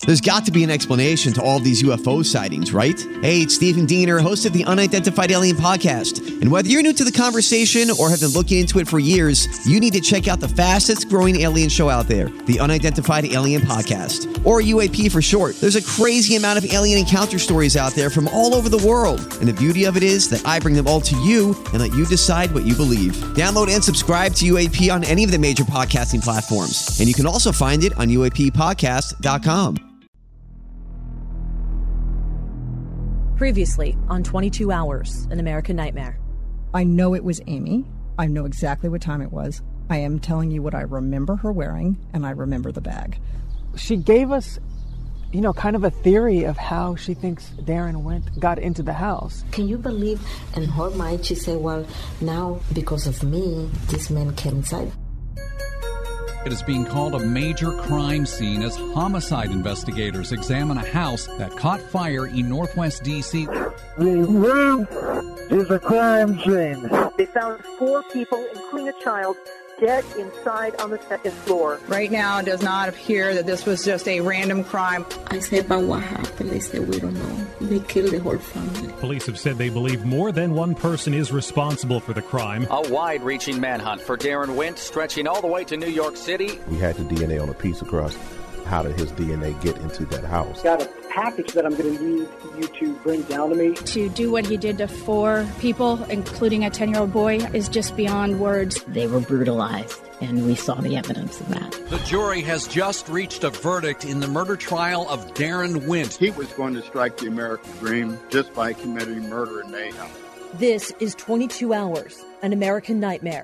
There's got to be an explanation to all of these UFO sightings, right? Hey, it's Stephen Diener, host of the Unidentified Alien Podcast. And whether you're new to the conversation or have been looking into it for years, you need to check out the fastest growing alien show out there, the Unidentified Alien Podcast, or UAP for short. There's a crazy amount of alien encounter stories out there from all over the world. And the beauty of it is that I bring them all to you and let you decide what you believe. Download and subscribe to UAP on any of the major podcasting platforms. And you can also find it on UAPpodcast.com. Previously on 22 Hours, An American Nightmare. I know it was Amy. I know exactly what time it was. I am telling you what I remember her wearing, and I remember the bag. She gave us, kind of a theory of how she thinks Darren got into the house. Can you believe in her mind she said, well, now because of me, this man came inside? It is being called a major crime scene as homicide investigators examine a house that caught fire in Northwest D.C. The room is a crime scene. They found 4 people, including a child, dead inside on the second floor. Right now, it does not appear that this was just a random crime. I said, but what happened? They said, we don't know. They killed the whole family. Police have said they believe more than one person is responsible for the crime. A wide-reaching manhunt for Darren Wint, stretching all the way to New York City. We had the DNA on a piece of crust. How did his DNA get into that house? Got a package that I'm going to need you to bring down to me. To do what he did to 4 people, including a 10-year-old boy, is just beyond words. They were brutalized, and we saw the evidence of that. The jury has just reached a verdict in the murder trial of Darren Wint. He was going to strike the American dream just by committing murder and mayhem. This is 22 Hours, An American Nightmare.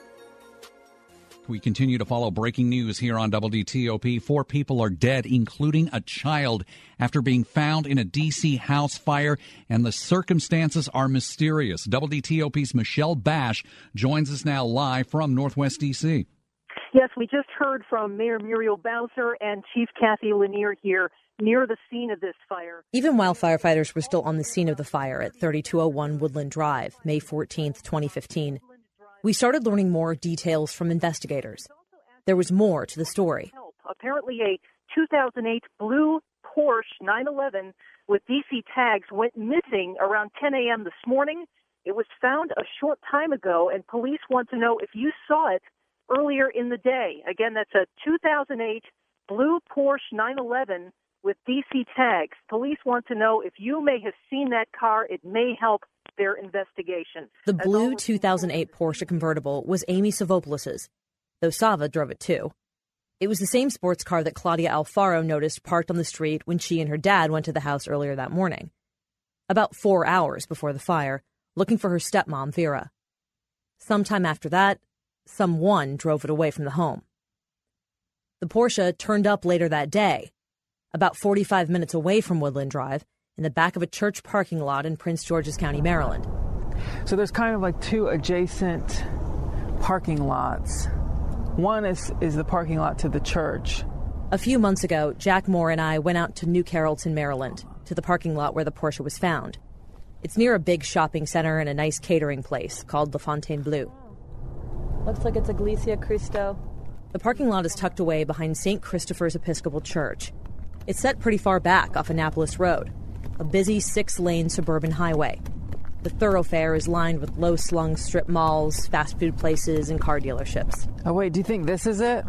We continue to follow breaking news here on WTOP. 4 people are dead, including a child, after being found in a D.C. house fire, and the circumstances are mysterious. WTOP's Michelle Bash joins us now live from Northwest D.C. Yes, we just heard from Mayor Muriel Bowser and Chief Kathy Lanier here near the scene of this fire. Even while firefighters were still on the scene of the fire at 3201 Woodland Drive, May 14th, 2015, we started learning more details from investigators. There was more to the story. Apparently a 2008 blue Porsche 911 with DC tags went missing around 10 a.m. this morning. It was found a short time ago, and police want to know if you saw it earlier in the day. Again, that's a 2008 blue Porsche 911 with DC tags. Police want to know if you may have seen that car. It may help their investigation. The blue 2008 Porsche convertible was Amy Savopoulos's, though Sava drove it too. It was the same sports car that Claudia Alfaro noticed parked on the street when she and her dad went to the house earlier that morning, about 4 hours before the fire, looking for her stepmom, Vera. Sometime after that, someone drove it away from the home. The Porsche turned up later that day, about 45 minutes away from Woodland Drive, in the back of a church parking lot in Prince George's County, Maryland. So there's kind of like 2 adjacent parking lots. One is the parking lot to the church. A few months ago, Jack Moore and I went out to New Carrollton, Maryland, to the parking lot where the Porsche was found. It's near a big shopping center and a nice catering place called La Fontainebleau. Looks like it's Iglesia Cristo. The parking lot is tucked away behind St. Christopher's Episcopal Church. It's set pretty far back off Annapolis Road, a busy 6-lane suburban highway. The thoroughfare is lined with low-slung strip malls, fast food places, and car dealerships. Oh, wait, do you think this is it?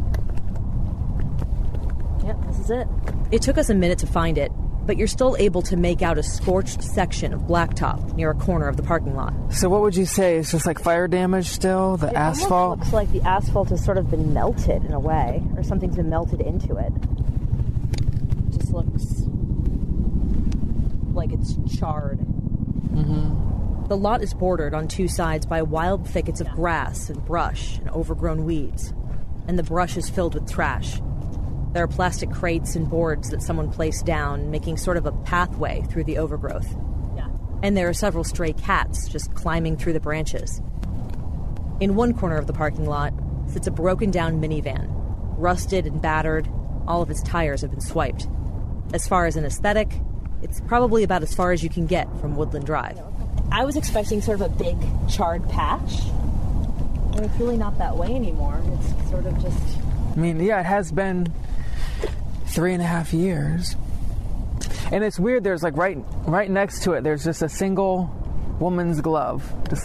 Yep, this is it. It took us a minute to find it, but you're still able to make out a scorched section of blacktop near a corner of the parking lot. So what would you say? It's just like fire damage still? The asphalt? It almost looks like the asphalt has sort of been melted in a way, or something's been melted into it. It just looks like it's charred. Mm-hmm. The lot is bordered on 2 sides by wild thickets of grass and brush and overgrown weeds, and the brush is filled with trash. There are plastic crates and boards that someone placed down, making sort of a pathway through the overgrowth. Yeah. And there are several stray cats just climbing through the branches. In one corner of the parking lot sits a broken-down minivan, rusted and battered. All of its tires have been swiped. As far as an aesthetic, it's probably about as far as you can get from Woodland Drive. I was expecting sort of a big charred patch, and it's really not that way anymore. It's sort of just... I mean, yeah, it has been 3.5 years. And it's weird, there's like right next to it, there's just a single woman's glove.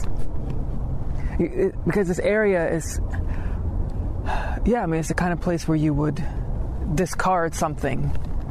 Because this area is, it's the kind of place where you would discard something.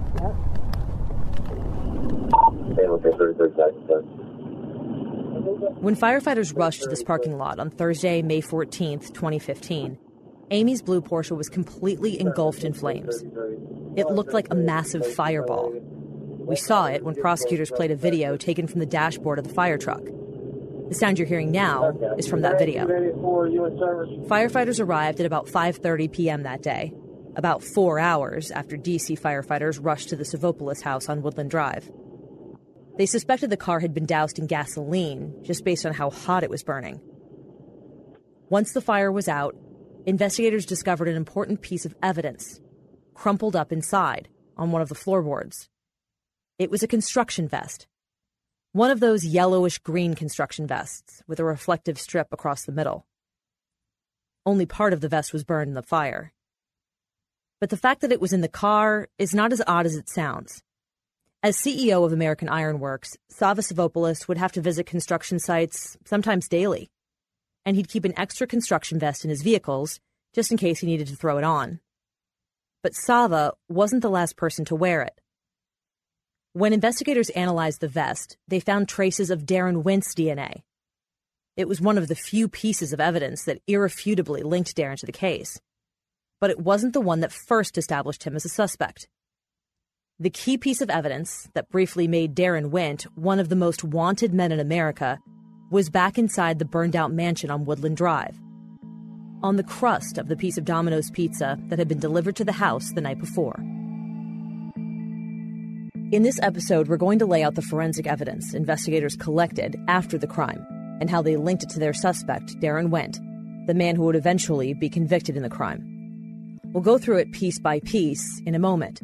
When firefighters rushed to this parking lot on Thursday, May 14th, 2015, Amy's blue Porsche was completely engulfed in flames. It looked like a massive fireball. We saw it when prosecutors played a video taken from the dashboard of the fire truck. The sound you're hearing now is from that video. Firefighters arrived at about 5:30 p.m. that day, about 4 hours after D.C. firefighters rushed to the Savopoulos house on Woodland Drive. They suspected the car had been doused in gasoline just based on how hot it was burning. Once the fire was out, investigators discovered an important piece of evidence, crumpled up inside on one of the floorboards. It was a construction vest. One of those yellowish-green construction vests with a reflective strip across the middle. Only part of the vest was burned in the fire. But the fact that it was in the car is not as odd as it sounds. As CEO of American Iron Works, Sava Savopoulos would have to visit construction sites sometimes daily. And he'd keep an extra construction vest in his vehicles just in case he needed to throw it on. But Sava wasn't the last person to wear it. When investigators analyzed the vest, they found traces of Darren Wint's DNA. It was one of the few pieces of evidence that irrefutably linked Darren to the case. But it wasn't the one that first established him as a suspect. The key piece of evidence that briefly made Darren Wint one of the most wanted men in America was back inside the burned-out mansion on Woodland Drive, on the crust of the piece of Domino's pizza that had been delivered to the house the night before. In this episode, we're going to lay out the forensic evidence investigators collected after the crime and how they linked it to their suspect, Darren Wint, the man who would eventually be convicted in the crime. We'll go through it piece by piece in a moment.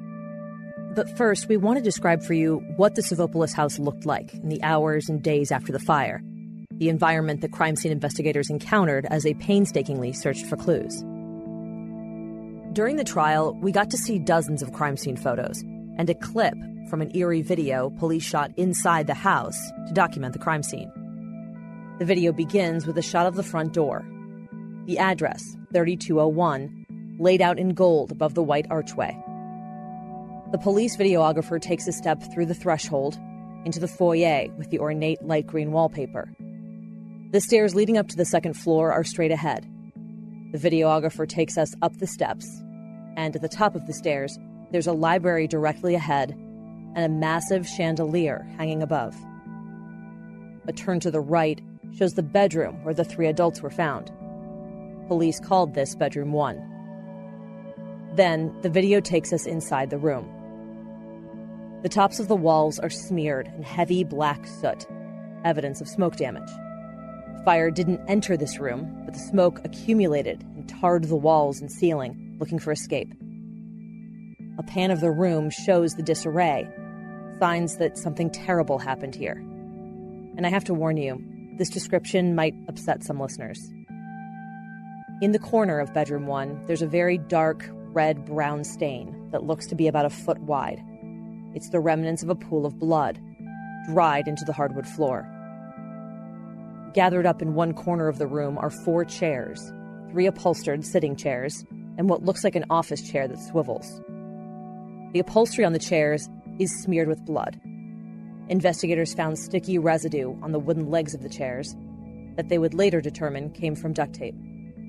But first, we want to describe for you what the Savopoulos house looked like in the hours and days after the fire, the environment that crime scene investigators encountered as they painstakingly searched for clues. During the trial, we got to see dozens of crime scene photos and a clip from an eerie video police shot inside the house to document the crime scene. The video begins with a shot of the front door, the address, 3201, laid out in gold above the white archway. The police videographer takes a step through the threshold into the foyer with the ornate light green wallpaper. The stairs leading up to the second floor are straight ahead. The videographer takes us up the steps, and at the top of the stairs, there's a library directly ahead and a massive chandelier hanging above. A turn to the right shows the bedroom where the 3 adults were found. Police called this bedroom 1. Then, the video takes us inside the room. The tops of the walls are smeared in heavy black soot, evidence of smoke damage. Fire didn't enter this room, but the smoke accumulated and tarred the walls and ceiling, looking for escape. A pan of the room shows the disarray, signs that something terrible happened here. And I have to warn you, this description might upset some listeners. In the corner of bedroom 1, there's a very dark, red-brown stain that looks to be about a foot wide. It's the remnants of a pool of blood, dried into the hardwood floor. Gathered up in one corner of the room are 4 chairs, 3 upholstered sitting chairs, and what looks like an office chair that swivels. The upholstery on the chairs is smeared with blood. Investigators found sticky residue on the wooden legs of the chairs that they would later determine came from duct tape.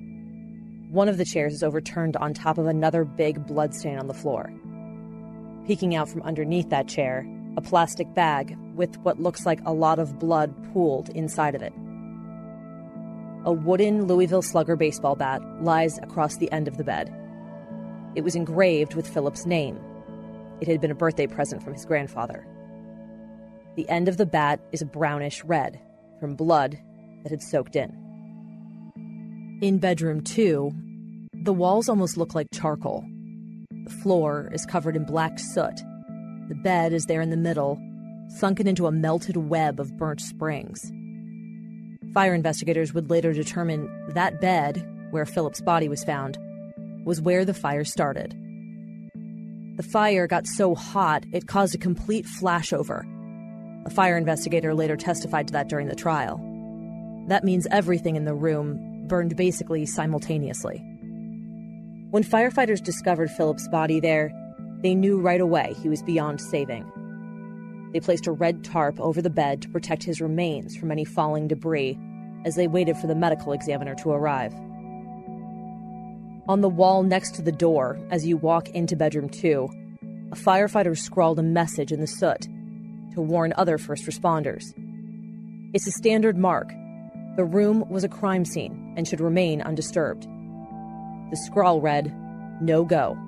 One of the chairs is overturned on top of another big blood stain on the floor. Peeking out from underneath that chair, a plastic bag with what looks like a lot of blood pooled inside of it. A wooden Louisville Slugger baseball bat lies across the end of the bed. It was engraved with Philip's name. It had been a birthday present from his grandfather. The end of the bat is a brownish red from blood that had soaked in. In bedroom 2, the walls almost look like charcoal. The floor is covered in black soot. The bed is there in the middle, sunken into a melted web of burnt springs. Fire investigators would later determine that bed, where Philip's body was found, was where the fire started. The fire got so hot, it caused a complete flashover. A fire investigator later testified to that during the trial. That means everything in the room burned basically simultaneously. When firefighters discovered Philip's body there, they knew right away he was beyond saving. They placed a red tarp over the bed to protect his remains from any falling debris as they waited for the medical examiner to arrive. On the wall next to the door, as you walk into bedroom 2, a firefighter scrawled a message in the soot to warn other first responders. It's a standard mark. The room was a crime scene and should remain undisturbed. The scrawl read, "No go."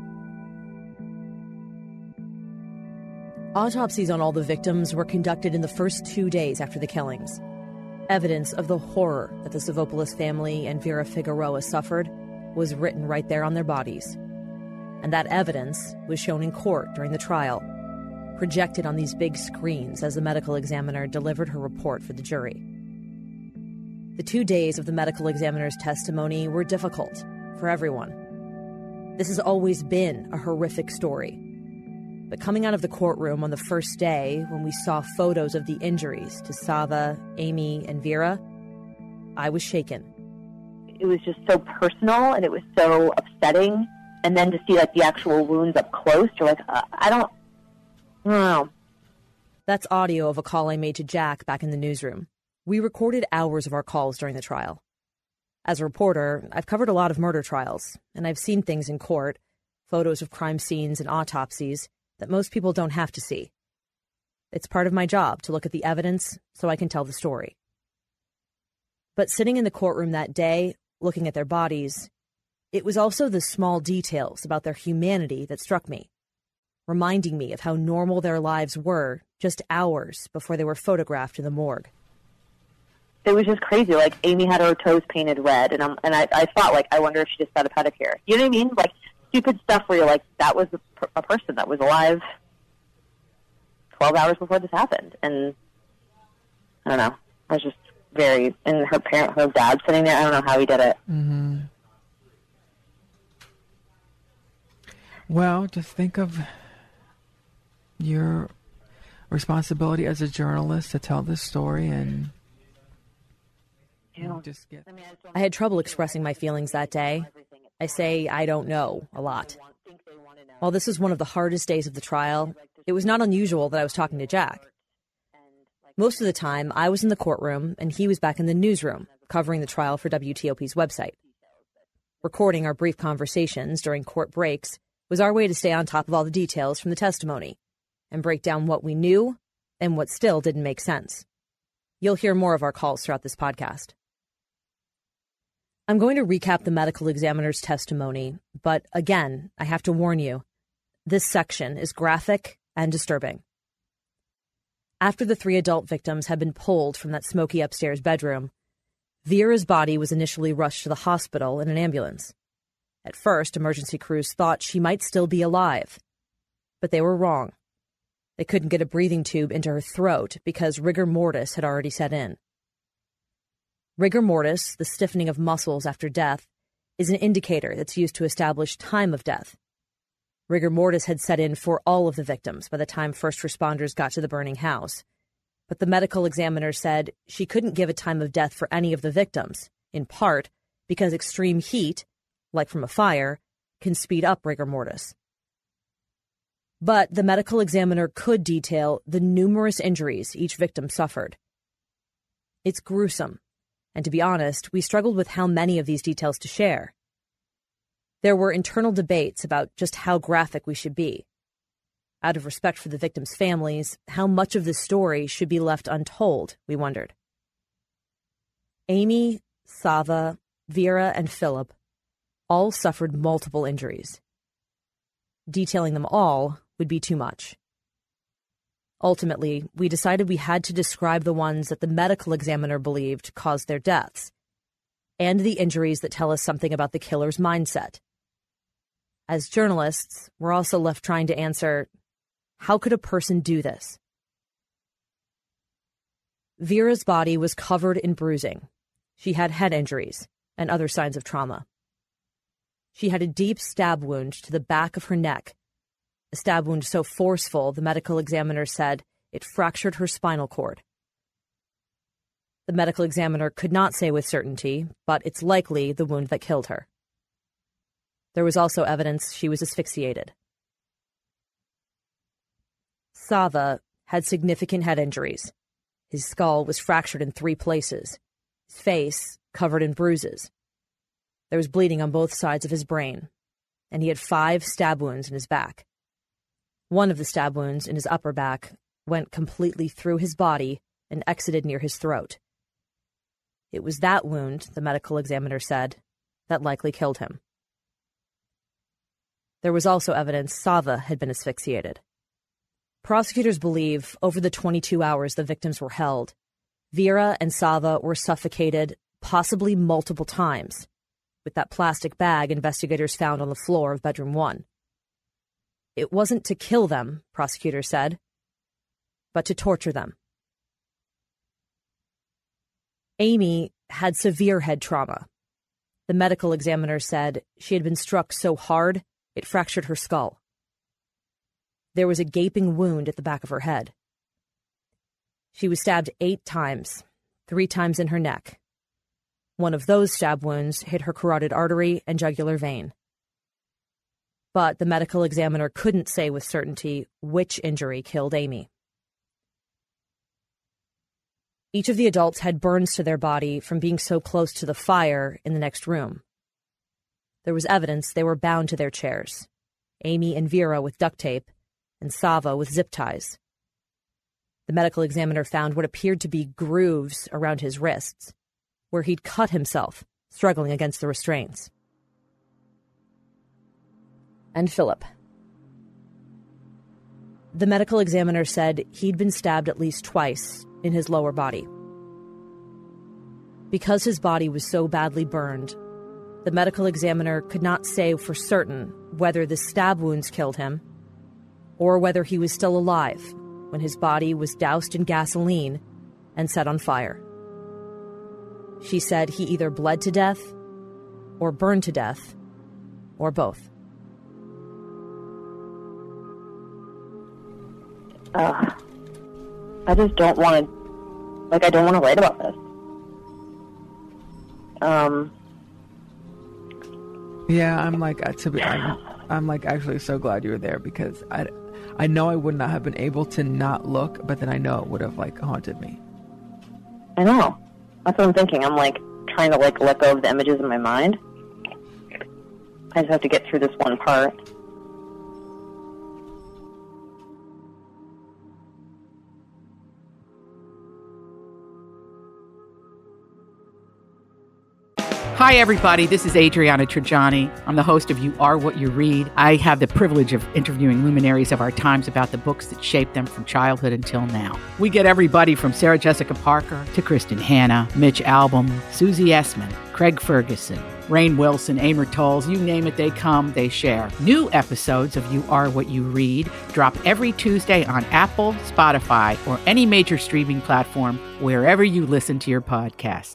Autopsies on all the victims were conducted in the first 2 days after the killings. Evidence of the horror that the Savopoulos family and Vera Figueroa suffered was written right there on their bodies. And that evidence was shown in court during the trial, projected on these big screens as the medical examiner delivered her report for the jury. The 2 days of the medical examiner's testimony were difficult for everyone. This has always been a horrific story. But coming out of the courtroom on the first day, when we saw photos of the injuries to Sava, Amy, and Vera, I was shaken. It was just so personal, and it was so upsetting. And then to see the actual wounds up close, you're like, I don't know. That's audio of a call I made to Jack back in the newsroom. We recorded hours of our calls during the trial. As a reporter, I've covered a lot of murder trials, and I've seen things in court, photos of crime scenes and autopsies, that most people don't have to see. It's part of my job to look at the evidence so I can tell the story. But sitting in the courtroom that day, looking at their bodies, it was also the small details about their humanity that struck me, reminding me of how normal their lives were just hours before they were photographed in the morgue. It was just crazy. Amy had her toes painted red, and I thought, I wonder if she just got a pedicure. You know what I mean? Stupid stuff where you're like, that was a person that was alive 12 hours before this happened. And I don't know. I was just very, and her dad sitting there, I don't know how he did it. Mm-hmm. Well, just think of your responsibility as a journalist to tell this story and just get... I had trouble expressing my feelings that day. I say I don't know a lot. While this was one of the hardest days of the trial, it was not unusual that I was talking to Jack. Most of the time, I was in the courtroom and he was back in the newsroom, covering the trial for WTOP's website. Recording our brief conversations during court breaks was our way to stay on top of all the details from the testimony and break down what we knew and what still didn't make sense. You'll hear more of our calls throughout this podcast. I'm going to recap the medical examiner's testimony, but again, I have to warn you, this section is graphic and disturbing. After the 3 adult victims had been pulled from that smoky upstairs bedroom, Vera's body was initially rushed to the hospital in an ambulance. At first, emergency crews thought she might still be alive, but they were wrong. They couldn't get a breathing tube into her throat because rigor mortis had already set in. Rigor mortis, the stiffening of muscles after death, is an indicator that's used to establish time of death. Rigor mortis had set in for all of the victims by the time first responders got to the burning house. But the medical examiner said she couldn't give a time of death for any of the victims, in part because extreme heat, like from a fire, can speed up rigor mortis. But the medical examiner could detail the numerous injuries each victim suffered. It's gruesome. And to be honest, we struggled with how many of these details to share. There were internal debates about just how graphic we should be. Out of respect for the victims' families, how much of this story should be left untold, we wondered. Amy, Sava, Vera, and Philip all suffered multiple injuries. Detailing them all would be too much. Ultimately, we decided we had to describe the ones that the medical examiner believed caused their deaths, and the injuries that tell us something about the killer's mindset. As journalists, we're also left trying to answer, how could a person do this? Vera's body was covered in bruising. She had head injuries and other signs of trauma. She had a deep stab wound to the back of her neck, a stab wound so forceful the medical examiner said it fractured her spinal cord. The medical examiner could not say with certainty, but it's likely the wound that killed her. There was also evidence she was asphyxiated. Sava had significant head injuries. His skull was fractured in 3 places, his face covered in bruises. There was bleeding on both sides of his brain, and he had 5 stab wounds in his back. One of the stab wounds in his upper back went completely through his body and exited near his throat. It was that wound, the medical examiner said, that likely killed him. There was also evidence Sava had been asphyxiated. Prosecutors believe over the 22 hours the victims were held, Vera and Sava were suffocated possibly multiple times with that plastic bag investigators found on the floor of bedroom 1. It wasn't to kill them, prosecutors said, but to torture them. Amy had severe head trauma. The medical examiner said she had been struck so hard it fractured her skull. There was a gaping wound at the back of her head. She was stabbed 8 times, 3 times in her neck. One of those stab wounds hit her carotid artery and jugular vein. But the medical examiner couldn't say with certainty which injury killed Amy. Each of the adults had burns to their body from being so close to the fire in the next room. There was evidence they were bound to their chairs, Amy and Vera with duct tape, and Sava with zip ties. The medical examiner found what appeared to be grooves around his wrists, where he'd cut himself, struggling against the restraints. And Philip. The medical examiner said he'd been stabbed at least twice in his lower body. Because his body was so badly burned, the medical examiner could not say for certain whether the stab wounds killed him or whether he was still alive when his body was doused in gasoline and set on fire. She said he either bled to death or burned to death or both. I just don't want to, I don't want to write about this. Yeah, I'm actually so glad you were there, because I know I would not have been able to not look, but then I know it would have haunted me. I know. That's what I'm thinking. I'm trying to let go of the images in my mind. I just have to get through this one part. Hi, everybody. This is Adriana Trajani. I'm the host of You Are What You Read. I have the privilege of interviewing luminaries of our times about the books that shaped them from childhood until now. We get everybody from Sarah Jessica Parker to Kristen Hanna, Mitch Albom, Susie Essman, Craig Ferguson, Rainn Wilson, Amor Tolls, you name it, they come, they share. New episodes of You Are What You Read drop every Tuesday on Apple, Spotify, or any major streaming platform wherever you listen to your podcasts.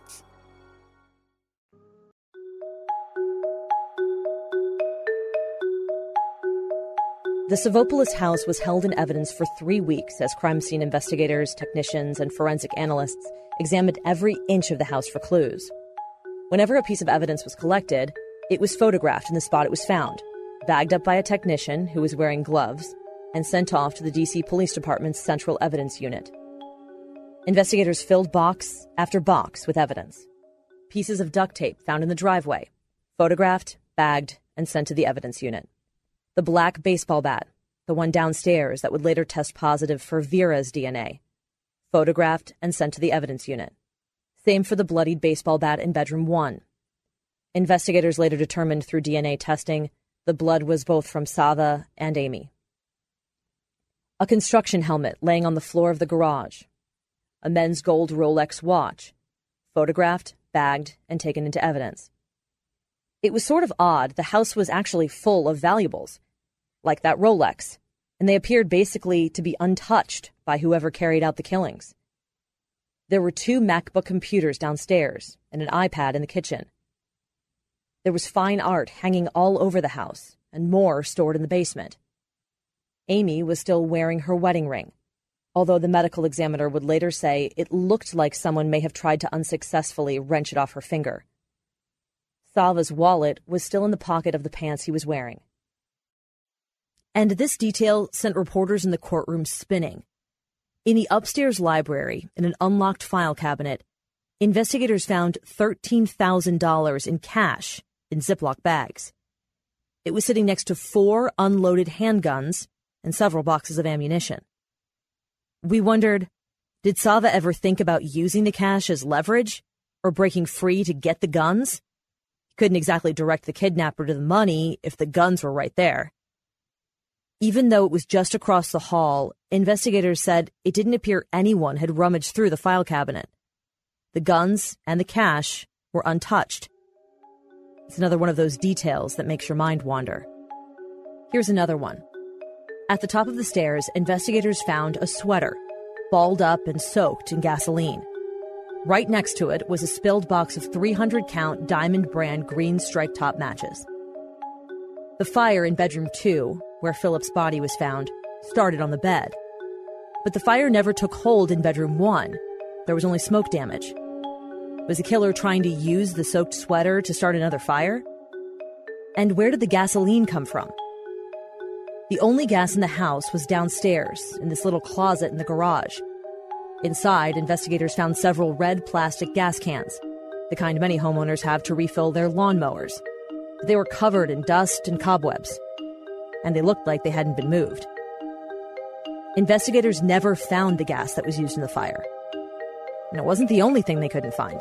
The Savopoulos house was held in evidence for 3 weeks as crime scene investigators, technicians, and forensic analysts examined every inch of the house for clues. Whenever a piece of evidence was collected, it was photographed in the spot it was found, bagged up by a technician who was wearing gloves, and sent off to the D.C. Police Department's Central Evidence Unit. Investigators filled box after box with evidence. Pieces of duct tape found in the driveway, photographed, bagged, and sent to the evidence unit. The black baseball bat, the one downstairs that would later test positive for Vera's DNA, photographed and sent to the evidence unit. Same for the bloodied baseball bat in bedroom 1. Investigators later determined through DNA testing the blood was both from Sava and Amy. A construction helmet laying on the floor of the garage. A men's gold Rolex watch, photographed, bagged, and taken into evidence. It was sort of odd. The house was actually full of valuables, like that Rolex, and they appeared basically to be untouched by whoever carried out the killings. There were 2 MacBook computers downstairs and an iPad in the kitchen. There was fine art hanging all over the house and more stored in the basement. Amy was still wearing her wedding ring, although the medical examiner would later say it looked like someone may have tried to unsuccessfully wrench it off her finger. Salva's wallet was still in the pocket of the pants he was wearing. And this detail sent reporters in the courtroom spinning. In the upstairs library, in an unlocked file cabinet, investigators found $13,000 in cash in Ziploc bags. It was sitting next to 4 unloaded handguns and several boxes of ammunition. We wondered, did Salva ever think about using the cash as leverage or breaking free to get the guns? He couldn't exactly direct the kidnapper to the money if the guns were right there. Even though it was just across the hall, investigators said it didn't appear anyone had rummaged through the file cabinet. The guns and the cash were untouched. It's another one of those details that makes your mind wander. Here's another one. At the top of the stairs, investigators found a sweater, balled up and soaked in gasoline. Right next to it was a spilled box of 300-count Diamond brand green strike top matches. The fire in bedroom 2, where Philip's body was found, started on the bed. But the fire never took hold in bedroom 1. There was only smoke damage. Was the killer trying to use the soaked sweater to start another fire? And where did the gasoline come from? The only gas in the house was downstairs, in this little closet in the garage. Inside, investigators found several red plastic gas cans, the kind many homeowners have to refill their lawnmowers. They were covered in dust and cobwebs, and they looked like they hadn't been moved. Investigators never found the gas that was used in the fire. And it wasn't the only thing they couldn't find.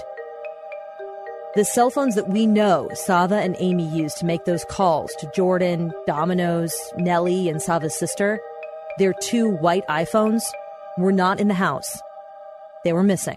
The cell phones that we know Salva and Amy used to make those calls to Jordan, Domino's, Nellie, and Salva's sister, their 2 white iPhones, were not in the house. They were missing.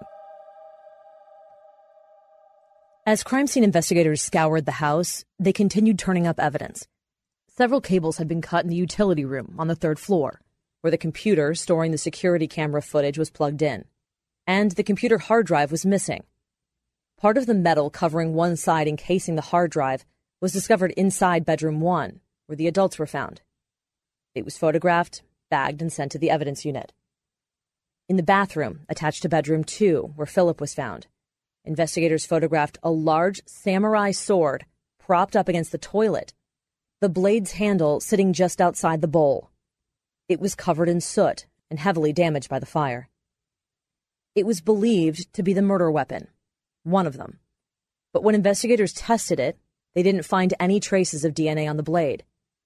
As crime scene investigators scoured the house, they continued turning up evidence. Several cables had been cut in the utility room on the 3rd floor, where the computer storing the security camera footage was plugged in. And the computer hard drive was missing. Part of the metal covering one side encasing the hard drive was discovered inside bedroom 1, where the adults were found. It was photographed, bagged, and sent to the evidence unit. In the bathroom, attached to bedroom 2, where Philip was found, investigators photographed a large samurai sword propped up against the toilet, the blade's handle sitting just outside the bowl. It was covered in soot and heavily damaged by the fire. It was believed to be the murder weapon, one of them. But when investigators tested it, they didn't find any traces of DNA on the blade.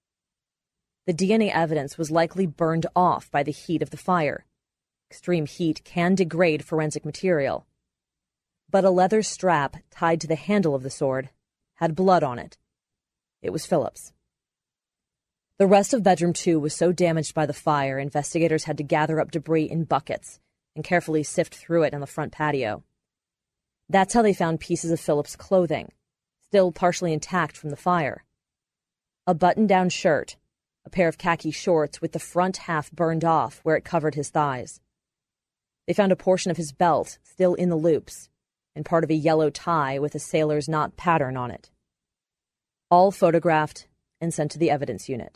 The DNA evidence was likely burned off by the heat of the fire. Extreme heat can degrade forensic material. But a leather strap tied to the handle of the sword had blood on it. It was Philip's. The rest of bedroom 2 was so damaged by the fire, investigators had to gather up debris in buckets and carefully sift through it on the front patio. That's how they found pieces of Philip's clothing, still partially intact from the fire. A button-down shirt, a pair of khaki shorts with the front half burned off where it covered his thighs. They found a portion of his belt still in the loops, and part of a yellow tie with a sailor's knot pattern on it. All photographed and sent to the evidence unit.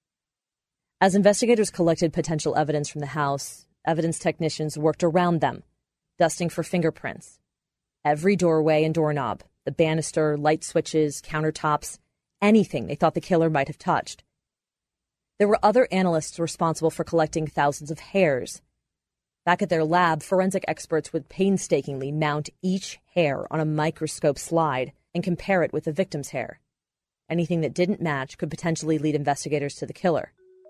As investigators collected potential evidence from the house, evidence technicians worked around them, dusting for fingerprints. Every doorway and doorknob, the banister, light switches, countertops, anything they thought the killer might have touched. There were other analysts responsible for collecting thousands of hairs. Back at their lab, forensic experts would painstakingly mount each hair on a microscope slide and compare it with the victim's hair. Anything that didn't match could potentially lead investigators to the killer.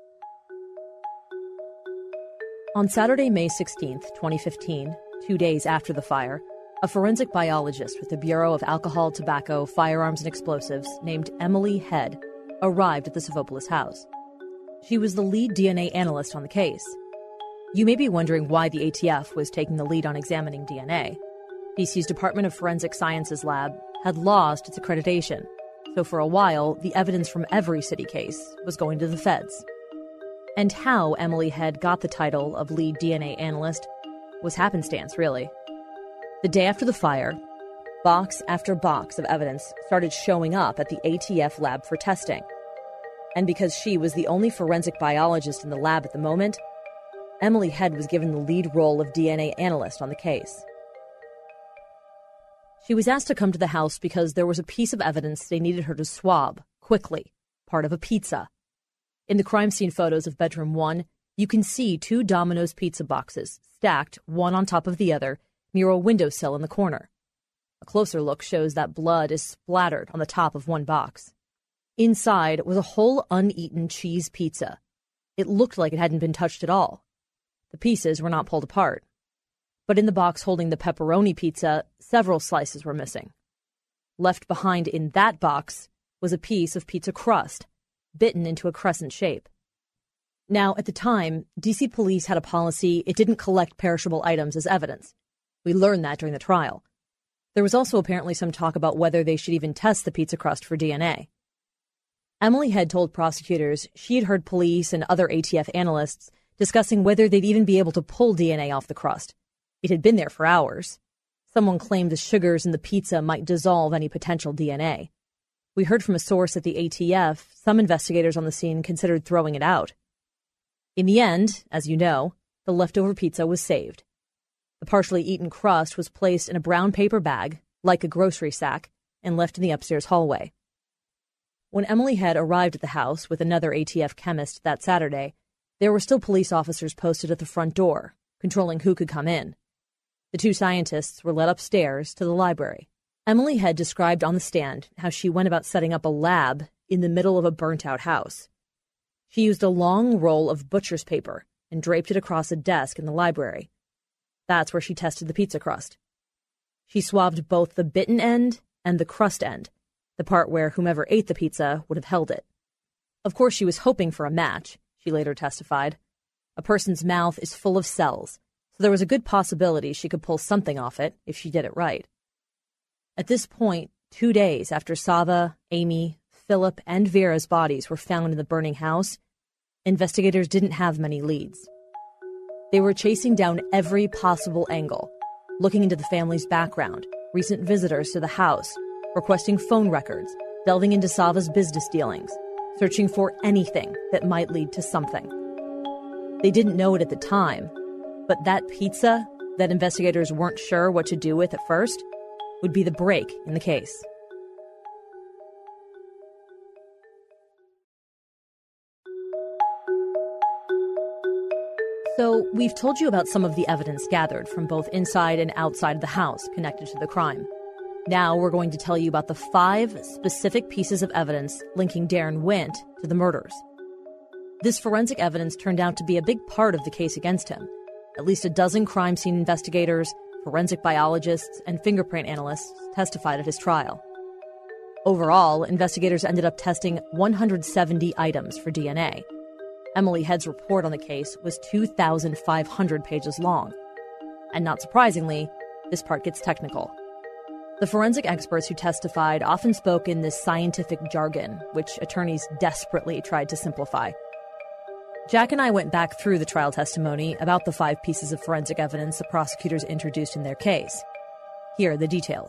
On Saturday, May 16th, 2015, 2 days after the fire, a forensic biologist with the Bureau of Alcohol, Tobacco, Firearms, and Explosives named Emily Head arrived at the Savopoulos house. She was the lead DNA analyst on the case. You may be wondering why the ATF was taking the lead on examining DNA. BC's Department of Forensic Sciences lab had lost its accreditation, so for a while, the evidence from every city case was going to the feds. And how Emily Head got the title of lead DNA analyst was happenstance, really. The day after the fire, box after box of evidence started showing up at the ATF lab for testing. And because she was the only forensic biologist in the lab at the moment, Emily Head was given the lead role of DNA analyst on the case. She was asked to come to the house because there was a piece of evidence they needed her to swab, quickly, part of a pizza. In the crime scene photos of bedroom 1, you can see 2 Domino's pizza boxes, stacked one on top of the other, near a windowsill in the corner. A closer look shows that blood is splattered on the top of one box. Inside was a whole uneaten cheese pizza. It looked like it hadn't been touched at all. The pieces were not pulled apart. But in the box holding the pepperoni pizza, several slices were missing. Left behind in that box was a piece of pizza crust, bitten into a crescent shape. Now, at the time, D.C. police had a policy it didn't collect perishable items as evidence. We learned that during the trial. There was also apparently some talk about whether they should even test the pizza crust for DNA. Emily Head told prosecutors she had heard police and other ATF analysts discussing whether they'd even be able to pull DNA off the crust. It had been there for hours. Someone claimed the sugars in the pizza might dissolve any potential DNA. We heard from a source at the ATF some investigators on the scene considered throwing it out. In the end, as you know, the leftover pizza was saved. The partially eaten crust was placed in a brown paper bag, like a grocery sack, and left in the upstairs hallway. When Emily Head arrived at the house with another ATF chemist that Saturday, there were still police officers posted at the front door, controlling who could come in. The 2 scientists were led upstairs to the library. Emily Head described on the stand how she went about setting up a lab in the middle of a burnt-out house. She used a long roll of butcher's paper and draped it across a desk in the library. That's where she tested the pizza crust. She swabbed both the bitten end and the crust end, the part where whomever ate the pizza would have held it. Of course, she was hoping for a match, she later testified. A person's mouth is full of cells, so there was a good possibility she could pull something off it if she did it right. At this point, 2 days after Sava, Amy, Philip, and Vera's bodies were found in the burning house, investigators didn't have many leads. They were chasing down every possible angle, looking into the family's background, recent visitors to the house, requesting phone records, delving into Sava's business dealings, searching for anything that might lead to something. They didn't know it at the time, but that pizza that investigators weren't sure what to do with at first would be the break in the case. So, we've told you about some of the evidence gathered from both inside and outside the house connected to the crime. Now we're going to tell you about the 5 specific pieces of evidence linking Darren Wint to the murders. This forensic evidence turned out to be a big part of the case against him. At least a dozen crime scene investigators, forensic biologists, and fingerprint analysts testified at his trial. Overall, investigators ended up testing 170 items for DNA. Emily Head's report on the case was 2,500 pages long. And not surprisingly, this part gets technical. The forensic experts who testified often spoke in this scientific jargon, which attorneys desperately tried to simplify. Jack and I went back through the trial testimony about the 5 pieces of forensic evidence the prosecutors introduced in their case. Here are the details.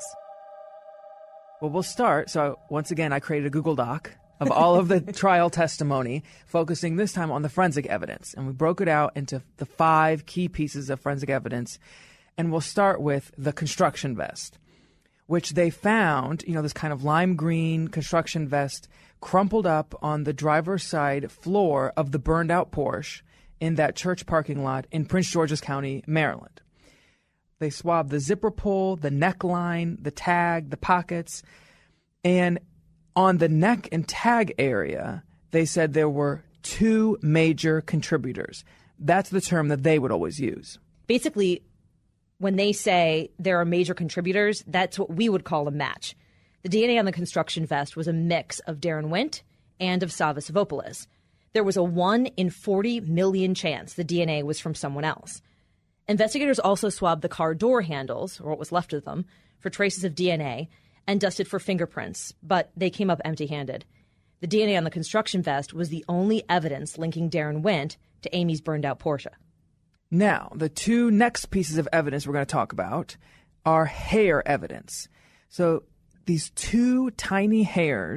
Well, we'll start. So once again, I created a Google Doc of all of the trial testimony, focusing this time on the forensic evidence. And we broke it out into the 5 key pieces of forensic evidence. And we'll start with the construction vest, which they found, this kind of lime green construction vest crumpled up on the driver's side floor of the burned out Porsche in that church parking lot in Prince George's County, Maryland. They swabbed the zipper pull, the neckline, the tag, the pockets, and on the neck and tag area, they said there were 2 major contributors. That's the term that they would always use. Basically, when they say there are major contributors, that's what we would call a match. The DNA on the construction vest was a mix of Darren Wint and of Sava Savopoulos. There was a 1 in 40 million chance the DNA was from someone else. Investigators also swabbed the car door handles, or what was left of them, for traces of DNA and dusted for fingerprints, but they came up empty-handed. The DNA on the construction vest was the only evidence linking Darren Wint to Amy's burned-out Porsche. Now, the 2 next pieces of evidence we're going to talk about are hair evidence. So these 2 tiny hairs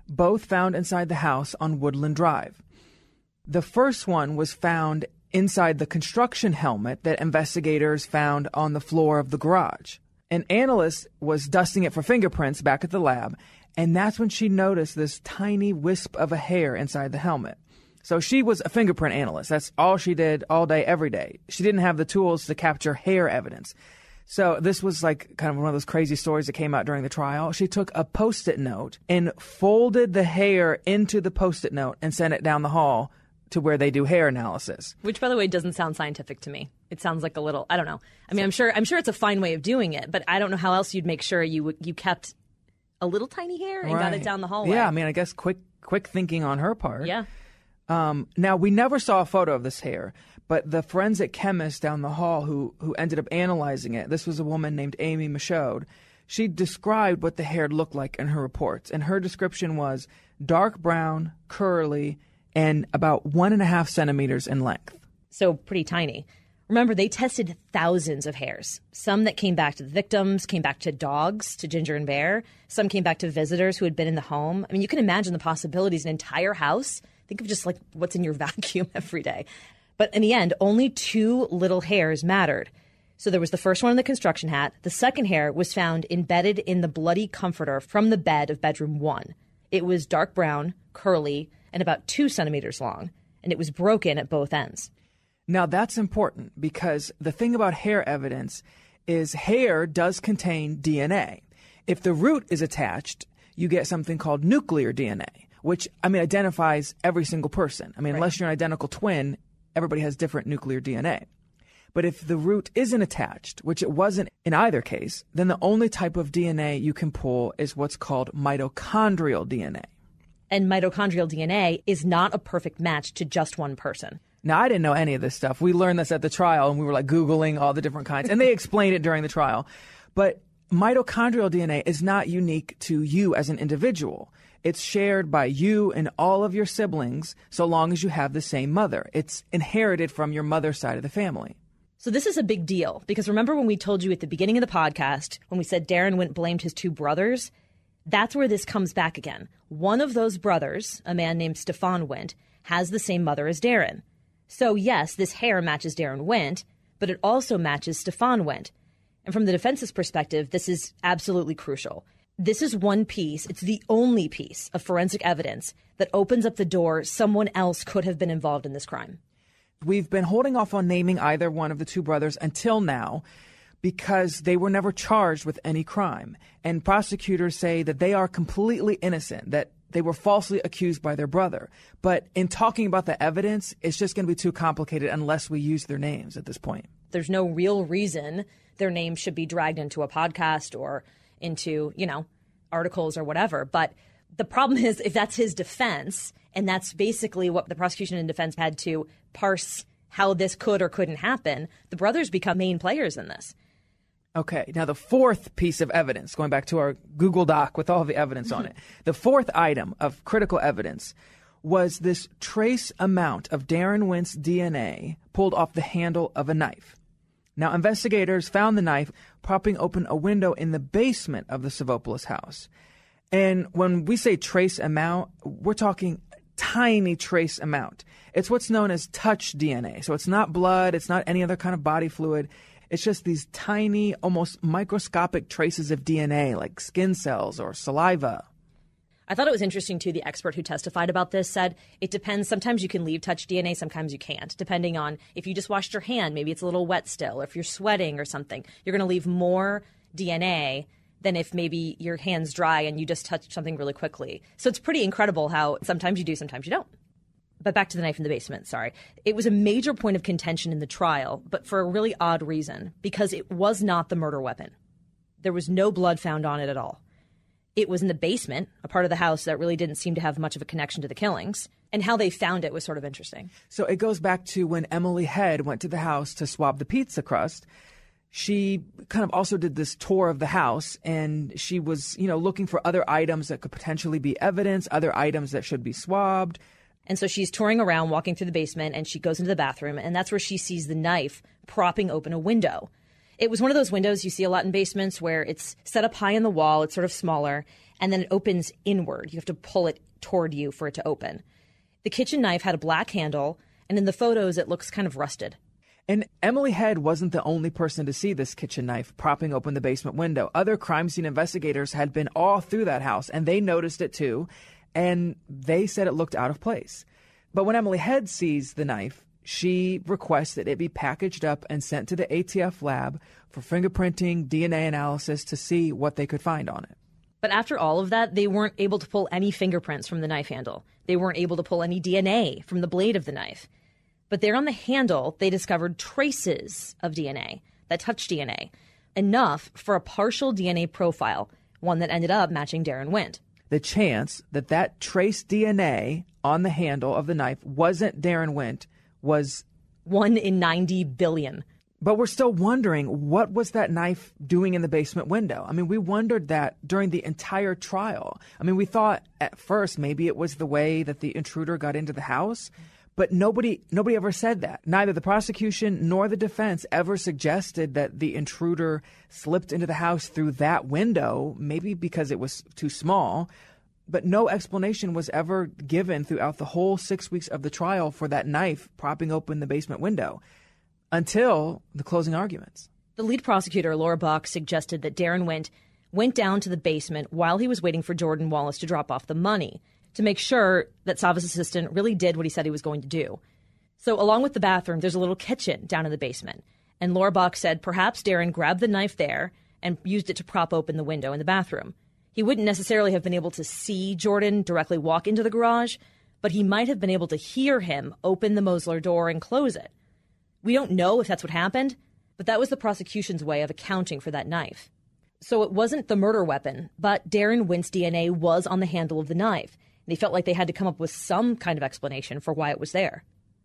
both found inside the house on Woodland Drive. The first one was found inside the construction helmet that investigators found on the floor of the garage. An analyst was dusting it for fingerprints back at the lab, and that's when she noticed this tiny wisp of a hair inside the helmet. So she was a fingerprint analyst. That's all she did all day, every day. She didn't have the tools to capture hair evidence. So this was like kind of one of those crazy stories that came out during the trial. She took a Post-it note and folded the hair into the Post-it note and sent it down the hall to where they do hair analysis. Which, by the way, doesn't sound scientific to me. It sounds like a little, I don't know. I mean, I'm sure it's a fine way of doing it, but I don't know how else you'd make sure you kept a little tiny hair and got it down the hallway. Yeah, I mean, I guess quick thinking on her part. Yeah. Now, we never saw a photo of this hair, but the forensic chemist down the hall who ended up analyzing it, this was a woman named Amy Michaud, she described what the hair looked like in her reports, and her description was dark brown, curly, and about 1.5 centimeters in length. So pretty tiny. Remember, they tested thousands of hairs. Some that came back to the victims, came back to dogs, to Ginger and Bear. Some came back to visitors who had been in the home. I mean, you can imagine the possibilities. An entire house. Think of just like what's in your vacuum every day. But in the end, only 2 little hairs mattered. So there was the first one in the construction hat. The second hair was found embedded in the bloody comforter from the bed of bedroom 1. It was dark brown, curly, and about 2 centimeters long, and it was broken at both ends. Now, that's important because the thing about hair evidence is hair does contain DNA. If the root is attached, you get something called nuclear DNA, which, I mean, identifies every single person. I mean, unless you're an identical twin, everybody has different nuclear DNA. But if the root isn't attached, which it wasn't in either case, then the only type of DNA you can pull is what's called mitochondrial DNA. And mitochondrial DNA is not a perfect match to just one person. Now, I didn't know any of this stuff. We learned this at the trial, and we were like Googling all the different kinds, and they explained it during the trial. But mitochondrial DNA is not unique to you as an individual. It's shared by you and all of your siblings so long as you have the same mother. It's inherited from your mother's side of the family. So this is a big deal because remember when we told you at the beginning of the podcast, when we said Darren Wint blamed his 2 brothers? That's where this comes back again. One of those brothers, a man named Stefan Wint, has the same mother as Darren. So yes, this hair matches Darren Wint, but it also matches Stefan Wint. And from the defense's perspective, this is absolutely crucial. This is one piece, it's the only piece of forensic evidence that opens up the door someone else could have been involved in this crime. We've been holding off on naming either one of the 2 brothers until now because they were never charged with any crime. And prosecutors say that they are completely innocent, that they were falsely accused by their brother. But in talking about the evidence, it's just going to be too complicated unless we use their names at this point. There's no real reason their names should be dragged into a podcast or into, articles or whatever. But the problem is if that's his defense, and that's basically what the prosecution and defense had to parse how this could or couldn't happen, the brothers become main players in this. Okay, now the 4th piece of evidence, going back to our Google Doc with all the evidence on it, the 4th item of critical evidence was this trace amount of Darren Wint's DNA pulled off the handle of a knife. Now, investigators found the knife propping open a window in the basement of the Savopoulos house. And when we say trace amount, we're talking tiny trace amount. It's what's known as touch DNA. So it's not blood, it's not any other kind of body fluid. It's just these tiny, almost microscopic traces of DNA, like skin cells or saliva. I thought it was interesting, too, the expert who testified about this said it depends. Sometimes you can leave touch DNA, sometimes you can't, depending on if you just washed your hand, maybe it's a little wet still, or if you're sweating or something. You're going to leave more DNA than if maybe your hand's dry and you just touched something really quickly. So it's pretty incredible how sometimes you do, sometimes you don't. But back to the knife in the basement, sorry. It was a major point of contention in the trial, but for a really odd reason, because it was not the murder weapon. There was no blood found on it at all. It was in the basement, a part of the house that really didn't seem to have much of a connection to the killings. And how they found it was sort of interesting. So it goes back to when Emily Head went to the house to swab the pizza crust. She kind of also did this tour of the house, and she was, looking for other items that could potentially be evidence, other items that should be swabbed. And so she's touring around, walking through the basement, and she goes into the bathroom, and that's where she sees the knife propping open a window. It was one of those windows you see a lot in basements where it's set up high in the wall, it's sort of smaller, and then it opens inward. You have to pull it toward you for it to open. The kitchen knife had a black handle, and in the photos, it looks kind of rusted. And Emily Head wasn't the only person to see this kitchen knife propping open the basement window. Other crime scene investigators had been all through that house, and they noticed it too, and they said it looked out of place. But when Emily Head sees the knife, she requests that it be packaged up and sent to the ATF lab for fingerprinting, DNA analysis to see what they could find on it. But after all of that, they weren't able to pull any fingerprints from the knife handle. They weren't able to pull any DNA from the blade of the knife. But there on the handle, they discovered traces of DNA, that touch DNA, enough for a partial DNA profile, one that ended up matching Darren Wendt. The chance that that trace DNA on the handle of the knife wasn't Darren Wendt was 1 in 90 billion. But we're still wondering, what was that knife doing in the basement window? I mean, we wondered that during the entire trial. I mean, we thought at first maybe it was the way that the intruder got into the house. But nobody ever said that. Neither the prosecution nor the defense ever suggested that the intruder slipped into the house through that window, maybe because it was too small. But no explanation was ever given throughout the whole 6 weeks of the trial for that knife propping open the basement window until the closing arguments. The lead prosecutor, Laura Buck, suggested that Darren Wendt went down to the basement while he was waiting for Jordan Wallace to drop off the money, to make sure that Sava's assistant really did what he said he was going to do. So along with the bathroom, there's a little kitchen down in the basement. And Laura Buck said perhaps Darren grabbed the knife there and used it to prop open the window in the bathroom. He wouldn't necessarily have been able to see Jordan directly walk into the garage, but he might have been able to hear him open the Mosler door and close it. We don't know if that's what happened, but that was the prosecution's way of accounting for that knife. So it wasn't the murder weapon, but Darren Wendt's DNA was on the handle of the knife. They felt like they had to come up with some kind of explanation for why it was there.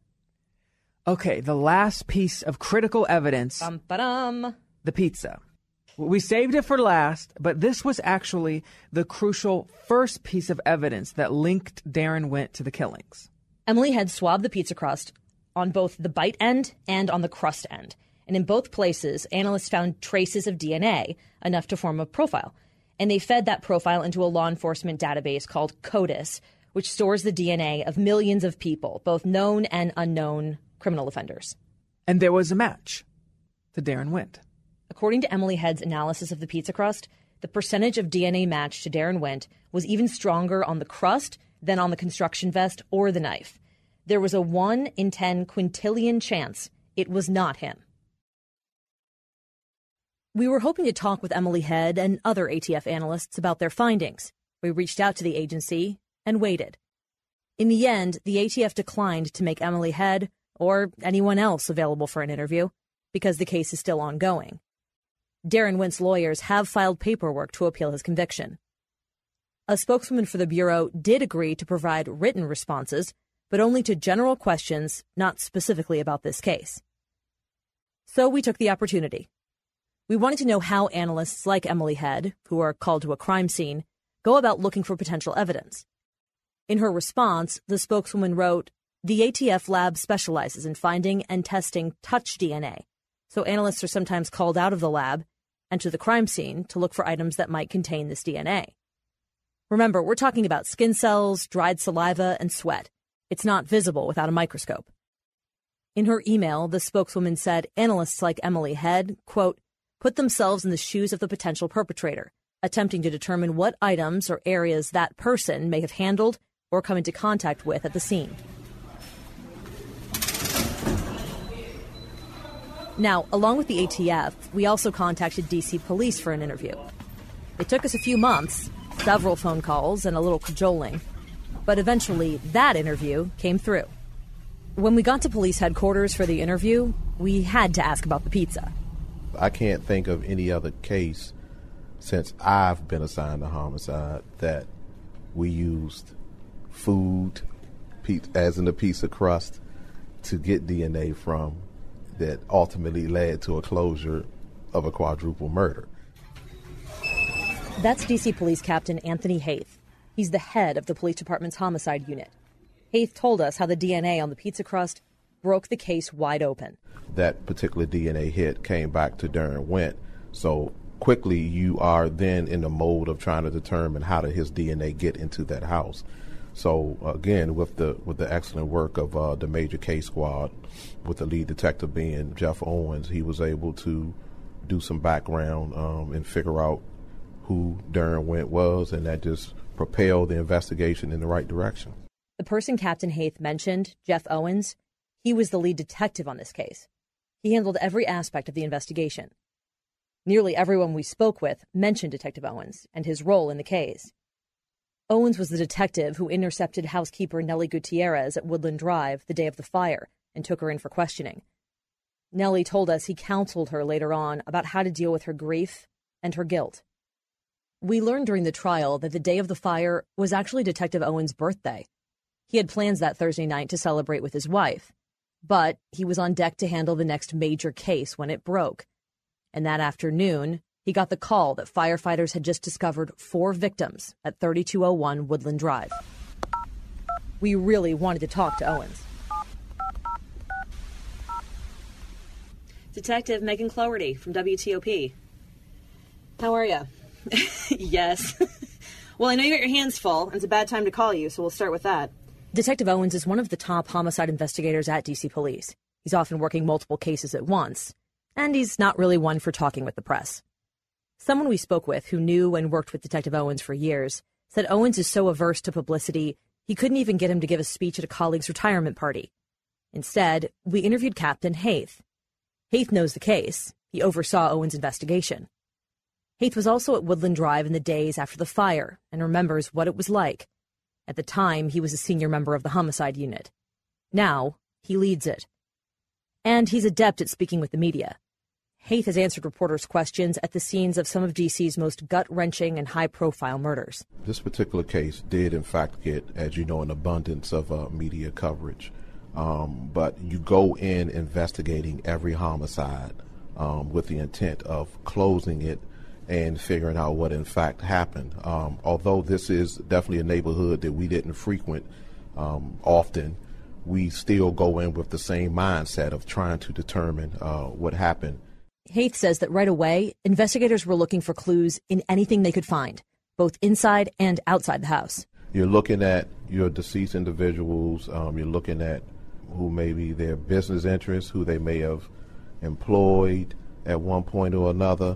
Okay, the last piece of critical evidence, the pizza. We saved it for last, but this was actually the crucial first piece of evidence that linked Darren Wendt to the killings. Emily had swabbed the pizza crust on both the bite end and on the crust end. And in both places, analysts found traces of DNA, enough to form a profile. And they fed that profile into a law enforcement database called CODIS, which stores the DNA of millions of people, both known and unknown criminal offenders. And there was a match to Darren Wendt. According to Emily Head's analysis of the pizza crust, the percentage of DNA matched to Darren Wendt was even stronger on the crust than on the construction vest or the knife. There was a 1 in 10 quintillion chance it was not him. We were hoping to talk with Emily Head and other ATF analysts about their findings. We reached out to the agency and waited. In the end, the ATF declined to make Emily Head or anyone else available for an interview because the case is still ongoing. Darren Wendt's lawyers have filed paperwork to appeal his conviction. A spokeswoman for the Bureau did agree to provide written responses, but only to general questions, not specifically about this case. So we took the opportunity. We wanted to know how analysts like Emily Head, who are called to a crime scene, go about looking for potential evidence. In her response, the spokeswoman wrote, "The ATF lab specializes in finding and testing touch DNA, so analysts are sometimes called out of the lab and to the crime scene to look for items that might contain this DNA. Remember, we're talking about skin cells, dried saliva, and sweat. It's not visible without a microscope." In her email, the spokeswoman said analysts like Emily Head, quote, put themselves in the shoes of the potential perpetrator, attempting to determine what items or areas that person may have handled or come into contact with at the scene. Now, along with the ATF, we also contacted D.C. police for an interview. It took us a few months, several phone calls, and a little cajoling, but eventually that interview came through. When we got to police headquarters for the interview, we had to ask about the pizza. I can't think of any other case since I've been assigned to homicide that we used food, as in the pizza crust, to get DNA from that ultimately led to a closure of a quadruple murder. That's D.C. Police Captain Anthony Haith. He's the head of the police department's homicide unit. Haith told us how the DNA on the pizza crust broke the case wide open. That particular DNA hit came back to Darren Wendt, so quickly you are then in the mode of trying to determine how did his DNA get into that house. So again, with the excellent work of the Major Case Squad, with the lead detective being Jeff Owens, he was able to do some background and figure out who Darren Wint was, and that just propelled the investigation in the right direction. The person Captain Haith mentioned, Jeff Owens, he was the lead detective on this case. He handled every aspect of the investigation. Nearly everyone we spoke with mentioned Detective Owens and his role in the case. Owens was the detective who intercepted housekeeper Nellie Gutierrez at Woodland Drive the day of the fire and took her in for questioning. Nellie told us he counseled her later on about how to deal with her grief and her guilt. We learned during the trial that the day of the fire was actually Detective Owens' birthday. He had plans that Thursday night to celebrate with his wife, but he was on deck to handle the next major case when it broke. And that afternoon, he got the call that firefighters had just discovered 4 victims at 3201 Woodland Drive. We really wanted to talk to Owens. Detective Megan Cloherty from WTOP. How are you? Yes. Well, I know you got your hands full, and it's a bad time to call you, so we'll start with that. Detective Owens is one of the top homicide investigators at DC Police. He's often working multiple cases at once, and he's not really one for talking with the press. Someone we spoke with who knew and worked with Detective Owens for years said Owens is so averse to publicity, he couldn't even get him to give a speech at a colleague's retirement party. Instead, we interviewed Captain Haith. Haith knows the case. He oversaw Owens' investigation. Haith was also at Woodland Drive in the days after the fire and remembers what it was like. At the time, he was a senior member of the homicide unit. Now, he leads it. And he's adept at speaking with the media. Haith has answered reporters' questions at the scenes of some of DC's most gut-wrenching and high-profile murders. This particular case did, in fact, get, as you know, an abundance of media coverage. But you go in investigating every homicide with the intent of closing it and figuring out what in fact happened. Although this is definitely a neighborhood that we didn't frequent often, we still go in with the same mindset of trying to determine what happened. Haith says that right away, investigators were looking for clues in anything they could find, both inside and outside the house. You're looking at your deceased individuals. You're looking at who may be their business interests, who they may have employed at one point or another,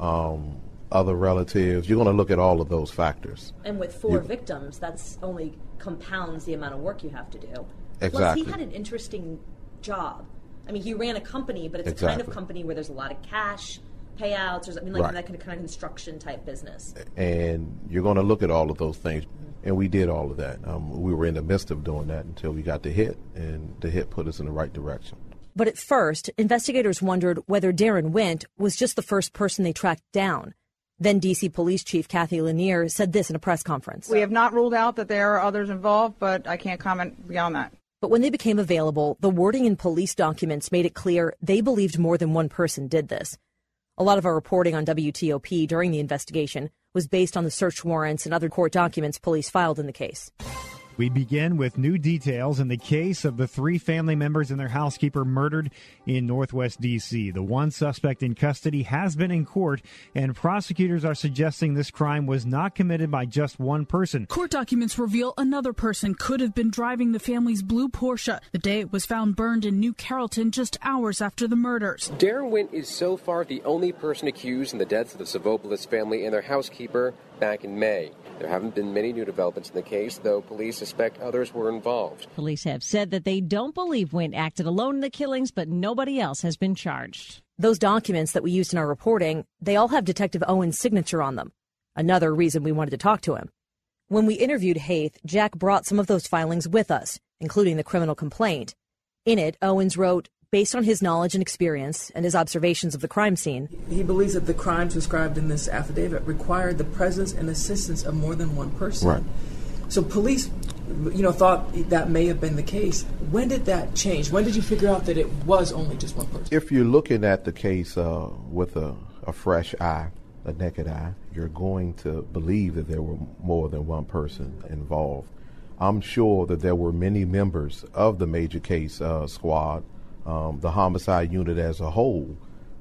other relatives. You're going to look at all of those factors. And with 4 victims, that's only compounds the amount of work you have to do. Exactly. Plus, he had an interesting job. I mean, he ran a company, but it's a kind of company where there's a lot of cash payouts, or that kind of construction type business. And you're going to look at all of those things. And we did all of that. We were in the midst of doing that until we got the hit, and the hit put us in the right direction. But at first, investigators wondered whether Darren Wint was just the first person they tracked down. Then DC Police Chief Kathy Lanier said this in a press conference. We have not ruled out that there are others involved, but I can't comment beyond that. But when they became available, the wording in police documents made it clear they believed more than one person did this. A lot of our reporting on WTOP during the investigation was based on the search warrants and other court documents police filed in the case. We begin with new details in the case of the 3 family members and their housekeeper murdered in Northwest D.C. The one suspect in custody has been in court, and prosecutors are suggesting this crime was not committed by just one person. Court documents reveal another person could have been driving the family's blue Porsche the day it was found burned in New Carrollton just hours after the murders. Darren Wint is so far the only person accused in the deaths of the Savopoulos family and their housekeeper back in May. There haven't been many new developments in the case, though police suspect others were involved. Police have said that they don't believe Wint acted alone in the killings, but nobody else has been charged. Those documents that we used in our reporting, they all have Detective Owens' signature on them. Another reason we wanted to talk to him. When we interviewed Haith, Jack brought some of those filings with us, including the criminal complaint. In it, Owens wrote, based on his knowledge and experience and his observations of the crime scene, he believes that the crimes described in this affidavit required the presence and assistance of more than one person. Right. So police, thought that may have been the case. When did that change? When did you figure out that it was only just one person? If you're looking at the case with a fresh eye, a naked eye, you're going to believe that there were more than one person involved. I'm sure that there were many members of the Major Case Squad, the homicide unit as a whole,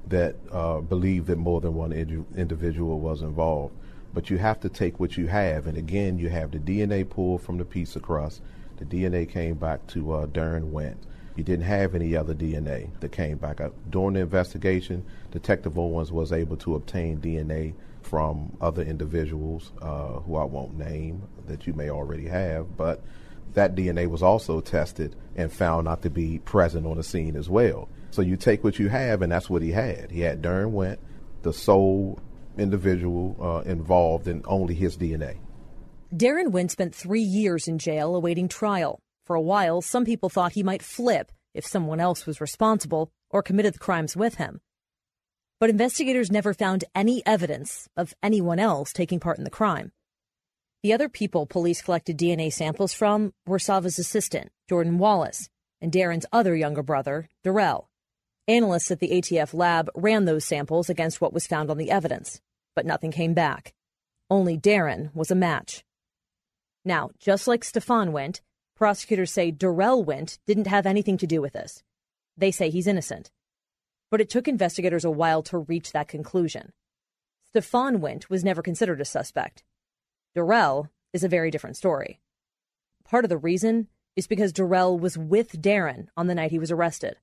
that believe that more than one individual was involved. But you have to take what you have. And again, you have the DNA pulled from the pizza crust. The DNA came back to Darren Wendt. You didn't have any other DNA that came back. During the investigation, Detective Owens was able to obtain DNA from other individuals who I won't name, that you may already have, but that DNA was also tested and found not to be present on the scene as well. So you take what you have, and that's what he had. He had Darren Wendt, the sole individual involved in only his DNA. Darren Wendt spent 3 years in jail awaiting trial. For a while, some people thought he might flip if someone else was responsible or committed the crimes with him. But investigators never found any evidence of anyone else taking part in the crime. The other people police collected DNA samples from were Sava's assistant, Jordan Wallace, and Darren's other younger brother, Darrell. Analysts at the ATF lab ran those samples against what was found on the evidence, but nothing came back. Only Darren was a match. Now, just like Stefan Wendt, prosecutors say Darrell Wendt didn't have anything to do with this. They say he's innocent. But it took investigators a while to reach that conclusion. Stefan Wendt was never considered a suspect. Darrell is a very different story. Part of the reason is because Darrell was with Darren on the night he was arrested.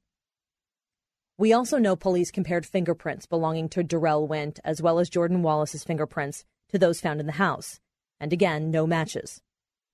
We also know police compared fingerprints belonging to Darrell Wendt as well as Jordan Wallace's fingerprints to those found in the house. And again, no matches.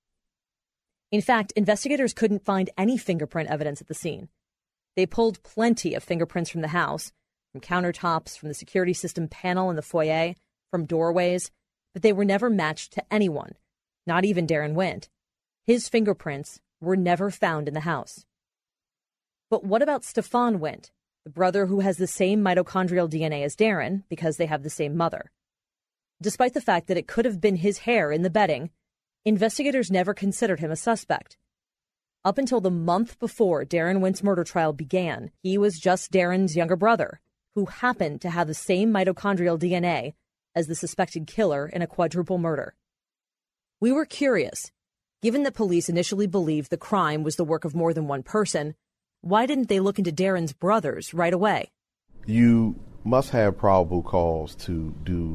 In fact, investigators couldn't find any fingerprint evidence at the scene. They pulled plenty of fingerprints from the house, from countertops, from the security system panel in the foyer, from doorways, but they were never matched to anyone, not even Darren Wendt. His fingerprints were never found in the house. But what about Stefan Wendt, the brother who has the same mitochondrial DNA as Darren because they have the same mother? Despite the fact that it could have been his hair in the bedding, investigators never considered him a suspect. Up until the month before Darren Wendt's murder trial began, he was just Darren's younger brother, who happened to have the same mitochondrial DNA as the suspected killer in a quadruple murder. We were curious. Given that police initially believed the crime was the work of more than one person, why didn't they look into Darren's brothers right away? You must have probable cause to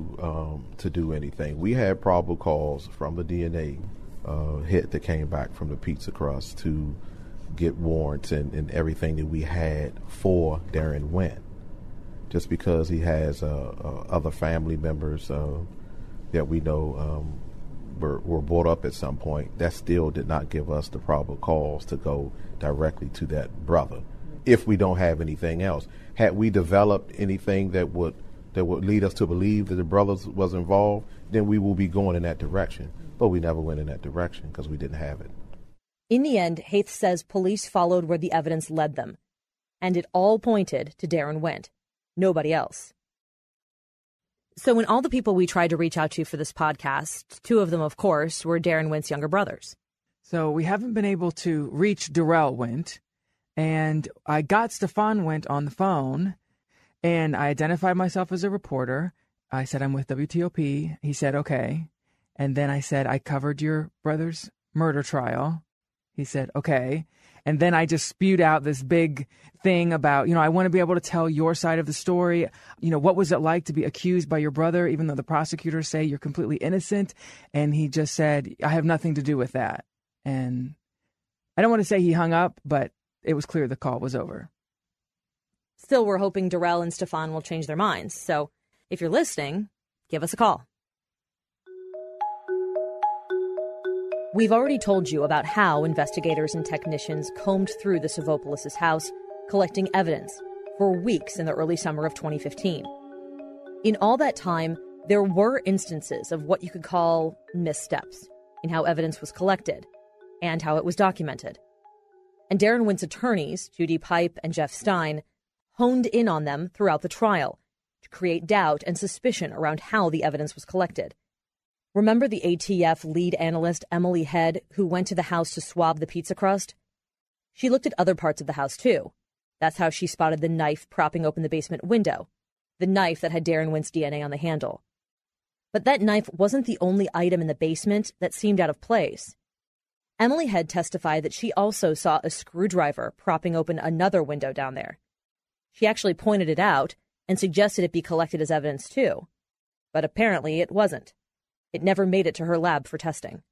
do anything. We had probable cause from the DNA hit that came back from the pizza crust to get warrants and everything that we had for Darren Wendt. Just because he has other family members that we know were brought up at some point, that still did not give us the probable cause to go directly to that brother. If we don't have anything else, had we developed anything that would lead us to believe that the brothers was involved, then we will be going in that direction. But we never went in that direction because we didn't have it. In the end, Haith says police followed where the evidence led them, and it all pointed to Darren Wendt. Nobody else. So when all the people we tried to reach out to for this podcast, two of them, of course, were Darren Wendt's younger brothers. So we haven't been able to reach Darrell Wendt, and I got Stefan Wendt on the phone, and I identified myself as a reporter. I said, I'm with WTOP. He said, okay. And then I said, I covered your brother's murder trial. He said, okay. And then I just spewed out this big thing about, I want to be able to tell your side of the story. What was it like to be accused by your brother, even though the prosecutors say you're completely innocent? And he just said, I have nothing to do with that. And I don't want to say he hung up, but it was clear the call was over. Still, we're hoping Darrell and Stefan will change their minds. So if you're listening, give us a call. We've already told you about how investigators and technicians combed through the Savopoulos' house, collecting evidence for weeks in the early summer of 2015. In all that time, there were instances of what you could call missteps in how evidence was collected and how it was documented. And Darren Wendt's attorneys, Judy Pipe and Jeff Stein, honed in on them throughout the trial to create doubt and suspicion around how the evidence was collected. Remember the ATF lead analyst Emily Head, who went to the house to swab the pizza crust? She looked at other parts of the house, too. That's how she spotted the knife propping open the basement window, the knife that had Darren Wendt's DNA on the handle. But that knife wasn't the only item in the basement that seemed out of place. Emily Head testified that she also saw a screwdriver propping open another window down there. She actually pointed it out and suggested it be collected as evidence too. But apparently it wasn't. It never made it to her lab for testing.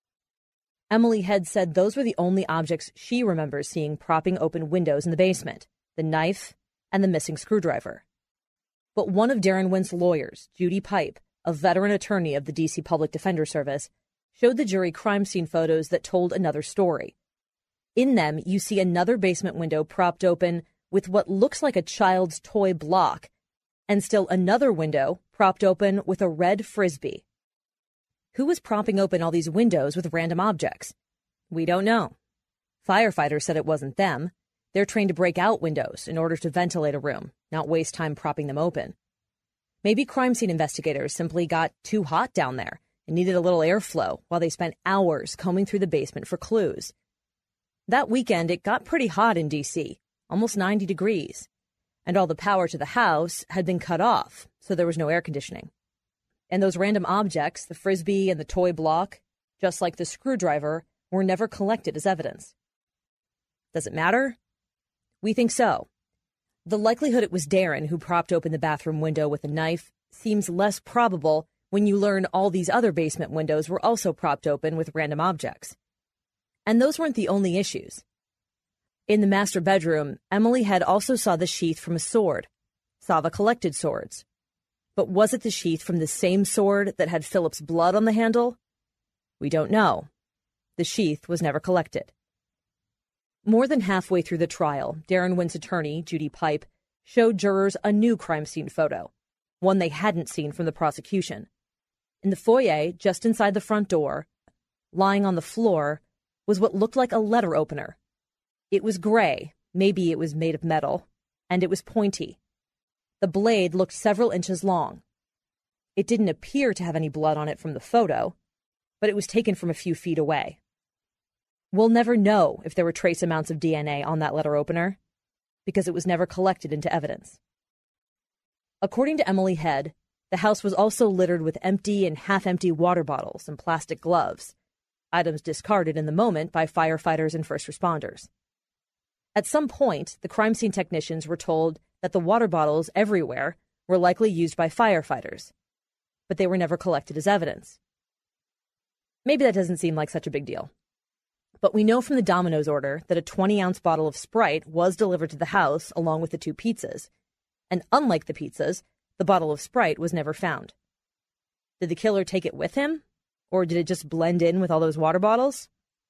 Emily Head said those were the only objects she remembers seeing propping open windows in the basement, the knife and the missing screwdriver. But one of Darren Wint's lawyers, Judy Pipe, a veteran attorney of the D.C. Public Defender Service, showed the jury crime scene photos that told another story. In them, you see another basement window propped open with what looks like a child's toy block, and still another window propped open with a red Frisbee. Who was propping open all these windows with random objects? We don't know. Firefighters said it wasn't them. They're trained to break out windows in order to ventilate a room, not waste time propping them open. Maybe crime scene investigators simply got too hot down there and needed a little airflow while they spent hours combing through the basement for clues. That weekend, it got pretty hot in D.C., almost 90 degrees, and all the power to the house had been cut off, so there was no air conditioning. And those random objects, the Frisbee and the toy block, just like the screwdriver, were never collected as evidence. Does it matter? We think so. The likelihood it was Darren who propped open the bathroom window with a knife seems less probable when you learn all these other basement windows were also propped open with random objects. And those weren't the only issues. In the master bedroom, Emily Head also saw the sheath from a sword, Sava collected swords. But was it the sheath from the same sword that had Philip's blood on the handle? We don't know. The sheath was never collected. More than halfway through the trial, Darren Wint's attorney, Judy Pipe, showed jurors a new crime scene photo, one they hadn't seen from the prosecution. In the foyer, just inside the front door, lying on the floor, was what looked like a letter opener. It was gray, maybe it was made of metal, and it was pointy. The blade looked several inches long. It didn't appear to have any blood on it from the photo, but it was taken from a few feet away. We'll never know if there were trace amounts of DNA on that letter opener, because it was never collected into evidence. According to Emily Head, the house was also littered with empty and half-empty water bottles and plastic gloves, items discarded in the moment by firefighters and first responders. At some point, the crime scene technicians were told that the water bottles everywhere were likely used by firefighters, but they were never collected as evidence. Maybe that doesn't seem like such a big deal. But we know from the Domino's order that a 20-ounce bottle of Sprite was delivered to the house along with the 2 pizzas. And unlike the pizzas, the bottle of Sprite was never found. Did the killer take it with him? Or did it just blend in with all those water bottles?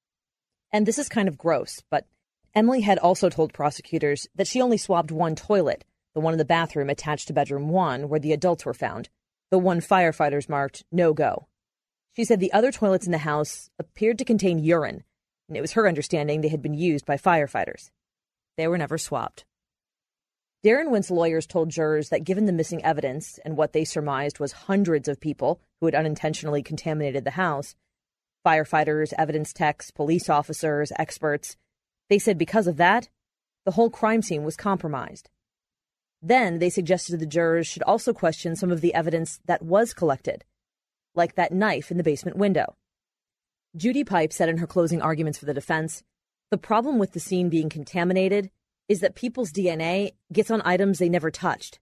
And this is kind of gross, but Emily had also told prosecutors that she only swabbed one toilet, the one in the bathroom attached to bedroom 1 where the adults were found, the one firefighters marked no-go. She said the other toilets in the house appeared to contain urine, and it was her understanding they had been used by firefighters. They were never swabbed. Darren Wint's lawyers told jurors that given the missing evidence and what they surmised was hundreds of people who had unintentionally contaminated the house, firefighters, evidence techs, police officers, experts, they said because of that, the whole crime scene was compromised. Then they suggested the jurors should also question some of the evidence that was collected, like that knife in the basement window. Judy Pipe said in her closing arguments for the defense, the problem with the scene being contaminated is that people's DNA gets on items they never touched.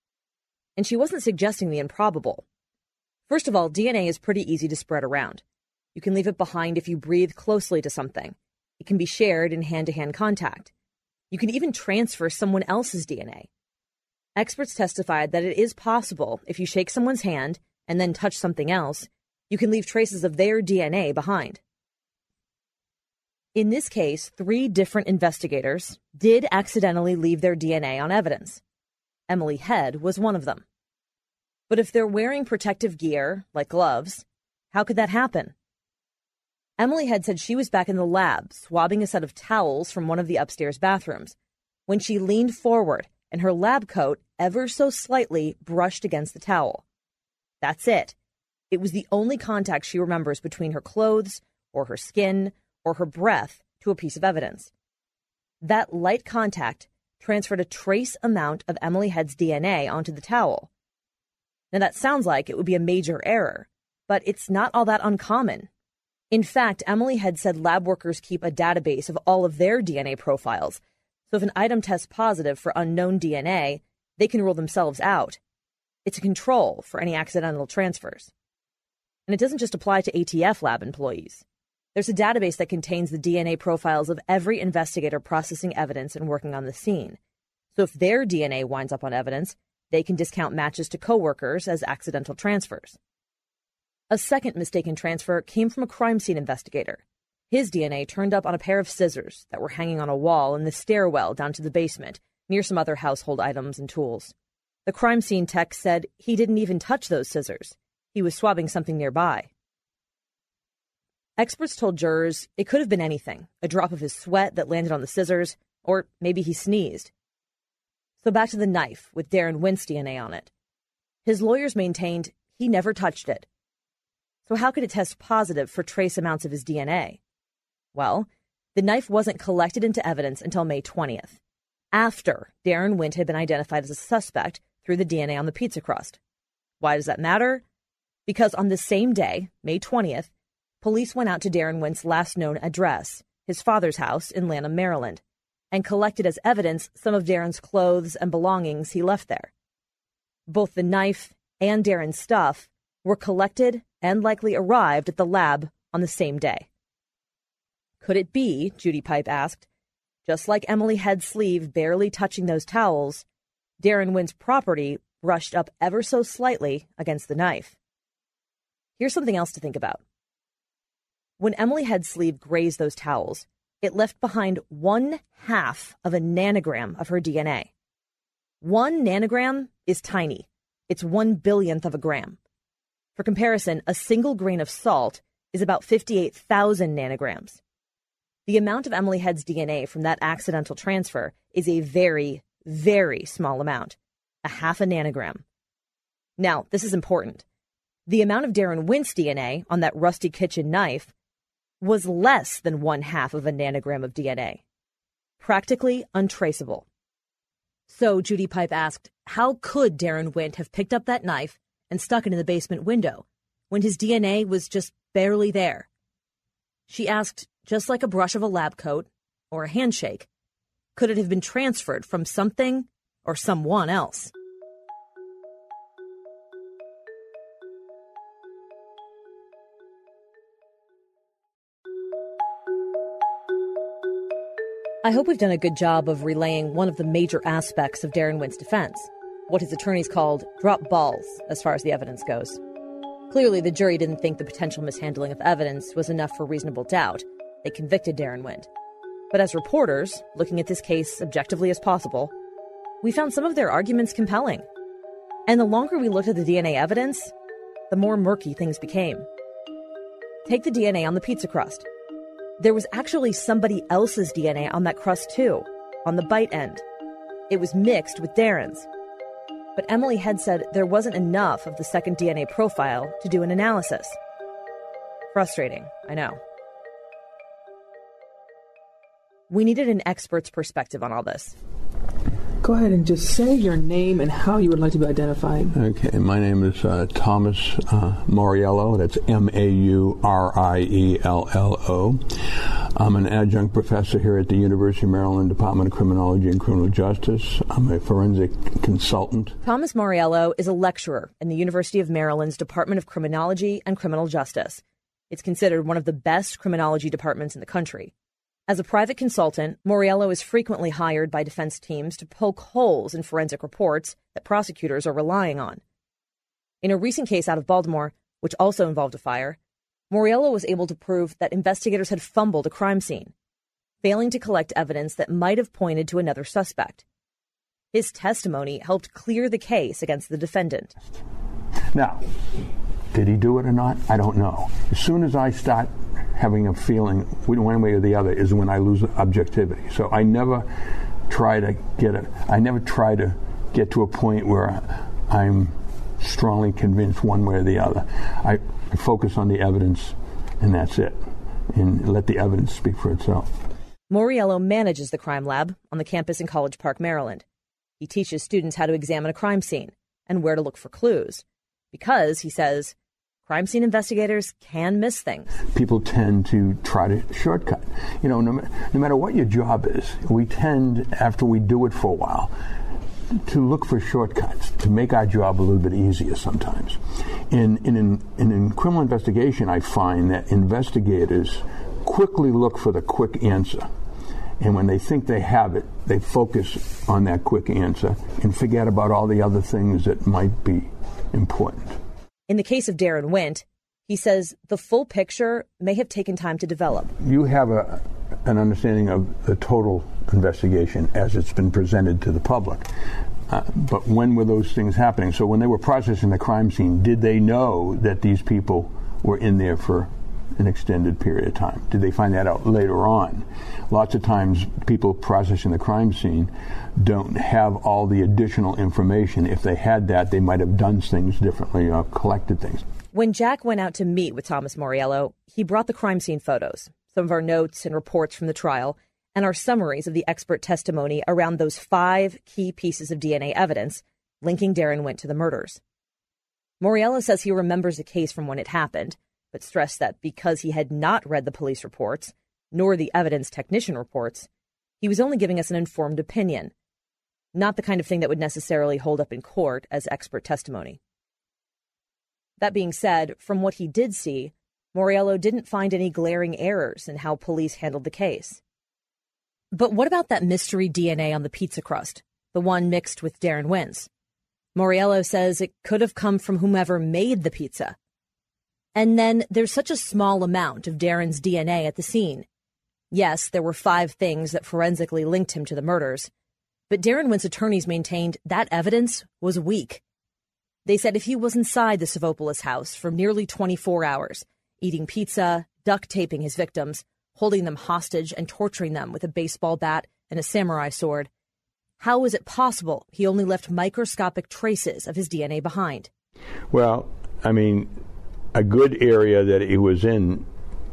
And she wasn't suggesting the improbable. First of all, DNA is pretty easy to spread around. You can leave it behind if you breathe closely to something. It can be shared in hand-to-hand contact. You can even transfer someone else's DNA. Experts testified that it is possible if you shake someone's hand and then touch something else, you can leave traces of their DNA behind. In this case, 3 different investigators did accidentally leave their DNA on evidence. Emily Head was one of them. But if they're wearing protective gear, like gloves, how could that happen? Emily Head said she was back in the lab, swabbing a set of towels from one of the upstairs bathrooms, when she leaned forward and her lab coat ever so slightly brushed against the towel. That's it. It was the only contact she remembers between her clothes, or her skin, or her breath to a piece of evidence. That light contact transferred a trace amount of Emily Head's DNA onto the towel. Now that sounds like it would be a major error, but it's not all that uncommon. In fact, Emily Head said lab workers keep a database of all of their DNA profiles, so if an item tests positive for unknown DNA, they can rule themselves out. It's a control for any accidental transfers. And it doesn't just apply to ATF lab employees. There's a database that contains the DNA profiles of every investigator processing evidence and working on the scene. So if their DNA winds up on evidence, they can discount matches to coworkers as accidental transfers. A second mistaken transfer came from a crime scene investigator. His DNA turned up on a pair of scissors that were hanging on a wall in the stairwell down to the basement, near some other household items and tools. The crime scene tech said he didn't even touch those scissors. He was swabbing something nearby. Experts told jurors it could have been anything, a drop of his sweat that landed on the scissors, or maybe he sneezed. So back to the knife with Darren Wint's DNA on it. His lawyers maintained he never touched it. So how could it test positive for trace amounts of his DNA? Well, the knife wasn't collected into evidence until May 20th, after Darren Wint had been identified as a suspect through the DNA on the pizza crust. Why does that matter? Because on the same day, May 20th, police went out to Darren Wint's last known address, his father's house in Lanham, Maryland, and collected as evidence some of Darren's clothes and belongings he left there. Both the knife and Darren's stuff were collected and likely arrived at the lab on the same day. Could it be, Judy Pipe asked, just like Emily Head's sleeve barely touching those towels, Darren Wint's property brushed up ever so slightly against the knife? Here's something else to think about. When Emily Head's sleeve grazed those towels, it left behind 1/2 of a nanogram of her DNA. 1 nanogram is tiny. It's 1/1000th of a gram. For comparison, a single grain of salt is about 58,000 nanograms. The amount of Emily Head's DNA from that accidental transfer is a very, very small amount, 1/2 a nanogram. Now, this is important. The amount of Darren Wint's DNA on that rusty kitchen knife was less than 1/2 of a nanogram of DNA. Practically untraceable. So Judy Pipe asked, how could Darren Wint have picked up that knife and stuck it in the basement window when his DNA was just barely there? She asked, just like a brush of a lab coat or a handshake, could it have been transferred from something or someone else? I hope we've done a good job of relaying one of the major aspects of Darren Wint's defense, what his attorneys called drop balls as far as the evidence goes. Clearly, the jury didn't think the potential mishandling of evidence was enough for reasonable doubt. They convicted Darren Wint. But as reporters, looking at this case objectively as possible, we found some of their arguments compelling. And the longer we looked at the DNA evidence, the more murky things became. Take the DNA on the pizza crust. There was actually somebody else's DNA on that crust too, on the bite end. It was mixed with Darren's. But Emily Head said there wasn't enough of the second DNA profile to do an analysis. Frustrating, I know. We needed an expert's perspective on all this. Go ahead and just say your name and how you would like to be identified. Okay, my name is Thomas Mauriello. That's Mauriello. I'm an adjunct professor here at the University of Maryland Department of Criminology and Criminal Justice. I'm a forensic consultant. Thomas Mauriello is a lecturer in the University of Maryland's Department of Criminology and Criminal Justice. It's considered one of the best criminology departments in the country. As a private consultant, Mauriello is frequently hired by defense teams to poke holes in forensic reports that prosecutors are relying on. In a recent case out of Baltimore, which also involved a fire, Mauriello was able to prove that investigators had fumbled a crime scene, failing to collect evidence that might have pointed to another suspect. His testimony helped clear the case against the defendant. Now, did he do it or not? I don't know. As soon as I start having a feeling one way or the other is when I lose objectivity. So I never try to get to a point where I'm strongly convinced one way or the other. I focus on the evidence, and that's it, and let the evidence speak for itself. Mauriello manages the crime lab on the campus in College Park, Maryland. He teaches students how to examine a crime scene and where to look for clues, because, he says, crime scene investigators can miss things. People tend to try to shortcut. You know, no matter what your job is, we tend, after we do it for a while, to look for shortcuts, to make our job a little bit easier sometimes. In criminal investigation, I find that investigators quickly look for the quick answer. And when they think they have it, they focus on that quick answer and forget about all the other things that might be important. In the case of Darren Wint, he says the full picture may have taken time to develop. You have an understanding of the total investigation as it's been presented to the public. But when were those things happening? So when they were processing the crime scene, did they know that these people were in there for an extended period of time? Did they find that out later on? Lots of times people processing the crime scene don't have all the additional information. If they had that, they might have done things differently or collected things. When Jack went out to meet with Thomas Moriello, he brought the crime scene photos, some of our notes and reports from the trial, and our summaries of the expert testimony around those 5 key pieces of DNA evidence linking Darren Wint to the murders. Moriello says he remembers the case from when it happened, but stressed that because he had not read the police reports, nor the evidence technician reports, he was only giving us an informed opinion, not the kind of thing that would necessarily hold up in court as expert testimony. That being said, from what he did see, Moriello didn't find any glaring errors in how police handled the case. But what about that mystery DNA on the pizza crust, the one mixed with Darren Wint's? Moriello says it could have come from whomever made the pizza. And then there's such a small amount of Darren's DNA at the scene. Yes, there were 5 things that forensically linked him to the murders, but Darren Wint's attorneys maintained that evidence was weak. They said if he was inside the Savopoulos house for nearly 24 hours, eating pizza, duct taping his victims, holding them hostage and torturing them with a baseball bat and a samurai sword, how is it possible he only left microscopic traces of his DNA behind? Well, I mean, a good area that he was in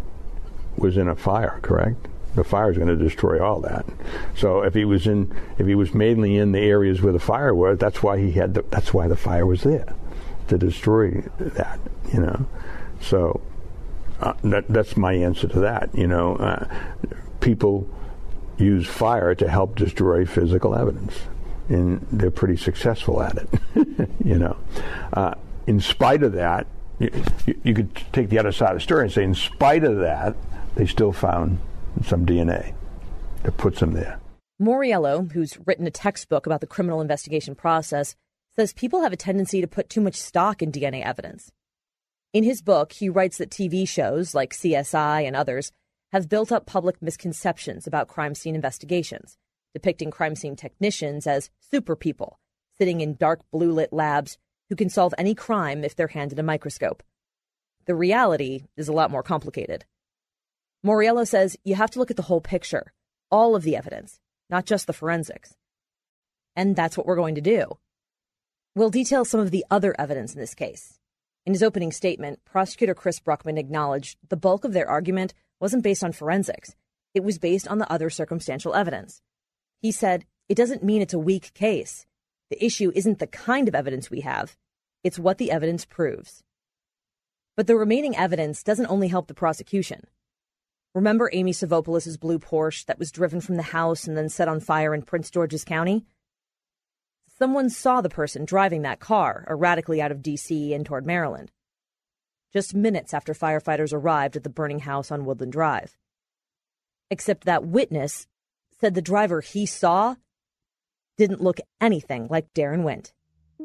a fire, correct? The fire is going to destroy all that. So if he was mainly in the areas where the fire was, that's why the fire was there, to destroy that, you know. So that's my answer to that, you know. People use fire to help destroy physical evidence, and they're pretty successful at it, you know. In spite of that, you could take the other side of the story and say, in spite of that, they still found some DNA that puts them there. Moriello, who's written a textbook about the criminal investigation process, says people have a tendency to put too much stock in DNA evidence. In his book, he writes that TV shows like CSI and others have built up public misconceptions about crime scene investigations, depicting crime scene technicians as super people, sitting in dark blue-lit labs who can solve any crime if they're handed a microscope. The reality is a lot more complicated. Moriello says you have to look at the whole picture, all of the evidence, not just the forensics. And that's what we're going to do. We'll detail some of the other evidence in this case. In his opening statement, prosecutor Chris Bruckman acknowledged the bulk of their argument wasn't based on forensics. It was based on the other circumstantial evidence. He said, it doesn't mean it's a weak case. The issue isn't the kind of evidence we have. It's what the evidence proves. But the remaining evidence doesn't only help the prosecution. Remember Amy Savopoulos' blue Porsche that was driven from the house and then set on fire in Prince George's County? Someone saw the person driving that car erratically out of D.C. and toward Maryland, just minutes after firefighters arrived at the burning house on Woodland Drive. Except that witness said the driver he saw didn't look anything like Darren Wint.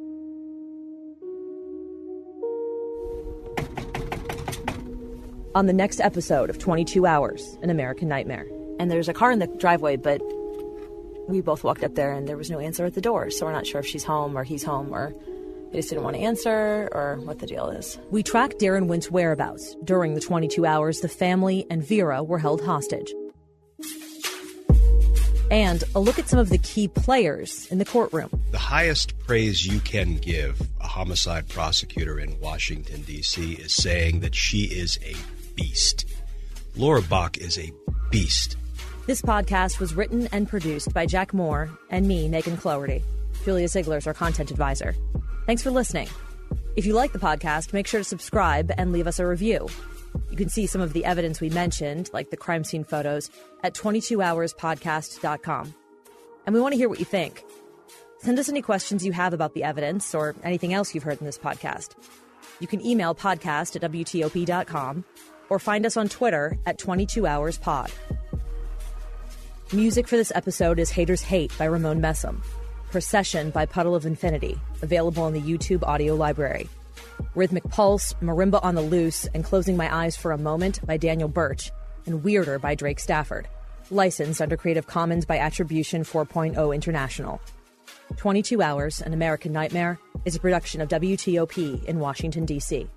On the next episode of 22 Hours, An American Nightmare. And there's a car in the driveway, but we both walked up there and there was no answer at the door. So we're not sure if she's home or he's home or they just didn't want to answer or what the deal is. We tracked Darren Wint's whereabouts. During the 22 hours, the family and Vera were held hostage. And a look at some of the key players in the courtroom. The highest praise you can give a homicide prosecutor in Washington, D.C. is saying that she is a beast. Laura Bach is a beast. This podcast was written and produced by Jack Moore and me, Megan Cloherty. Julia Ziegler is our content advisor. Thanks for listening. If you like the podcast, make sure to subscribe and leave us a review. You can see some of the evidence we mentioned, like the crime scene photos, at 22hourspodcast.com. And we want to hear what you think. Send us any questions you have about the evidence or anything else you've heard in this podcast. You can email podcast@WTOP.com or find us on Twitter at 22HoursPod. Music for this episode is Haters Hate by Ramon Messam. Procession by Puddle of Infinity, available on the YouTube audio library. Rhythmic Pulse, Marimba on the Loose, and Closing My Eyes for a Moment by Daniel Birch, and Weirder by Drake Stafford. Licensed under Creative Commons by Attribution 4.0 International. 22 Hours, An American Nightmare is a production of WTOP in Washington, D.C.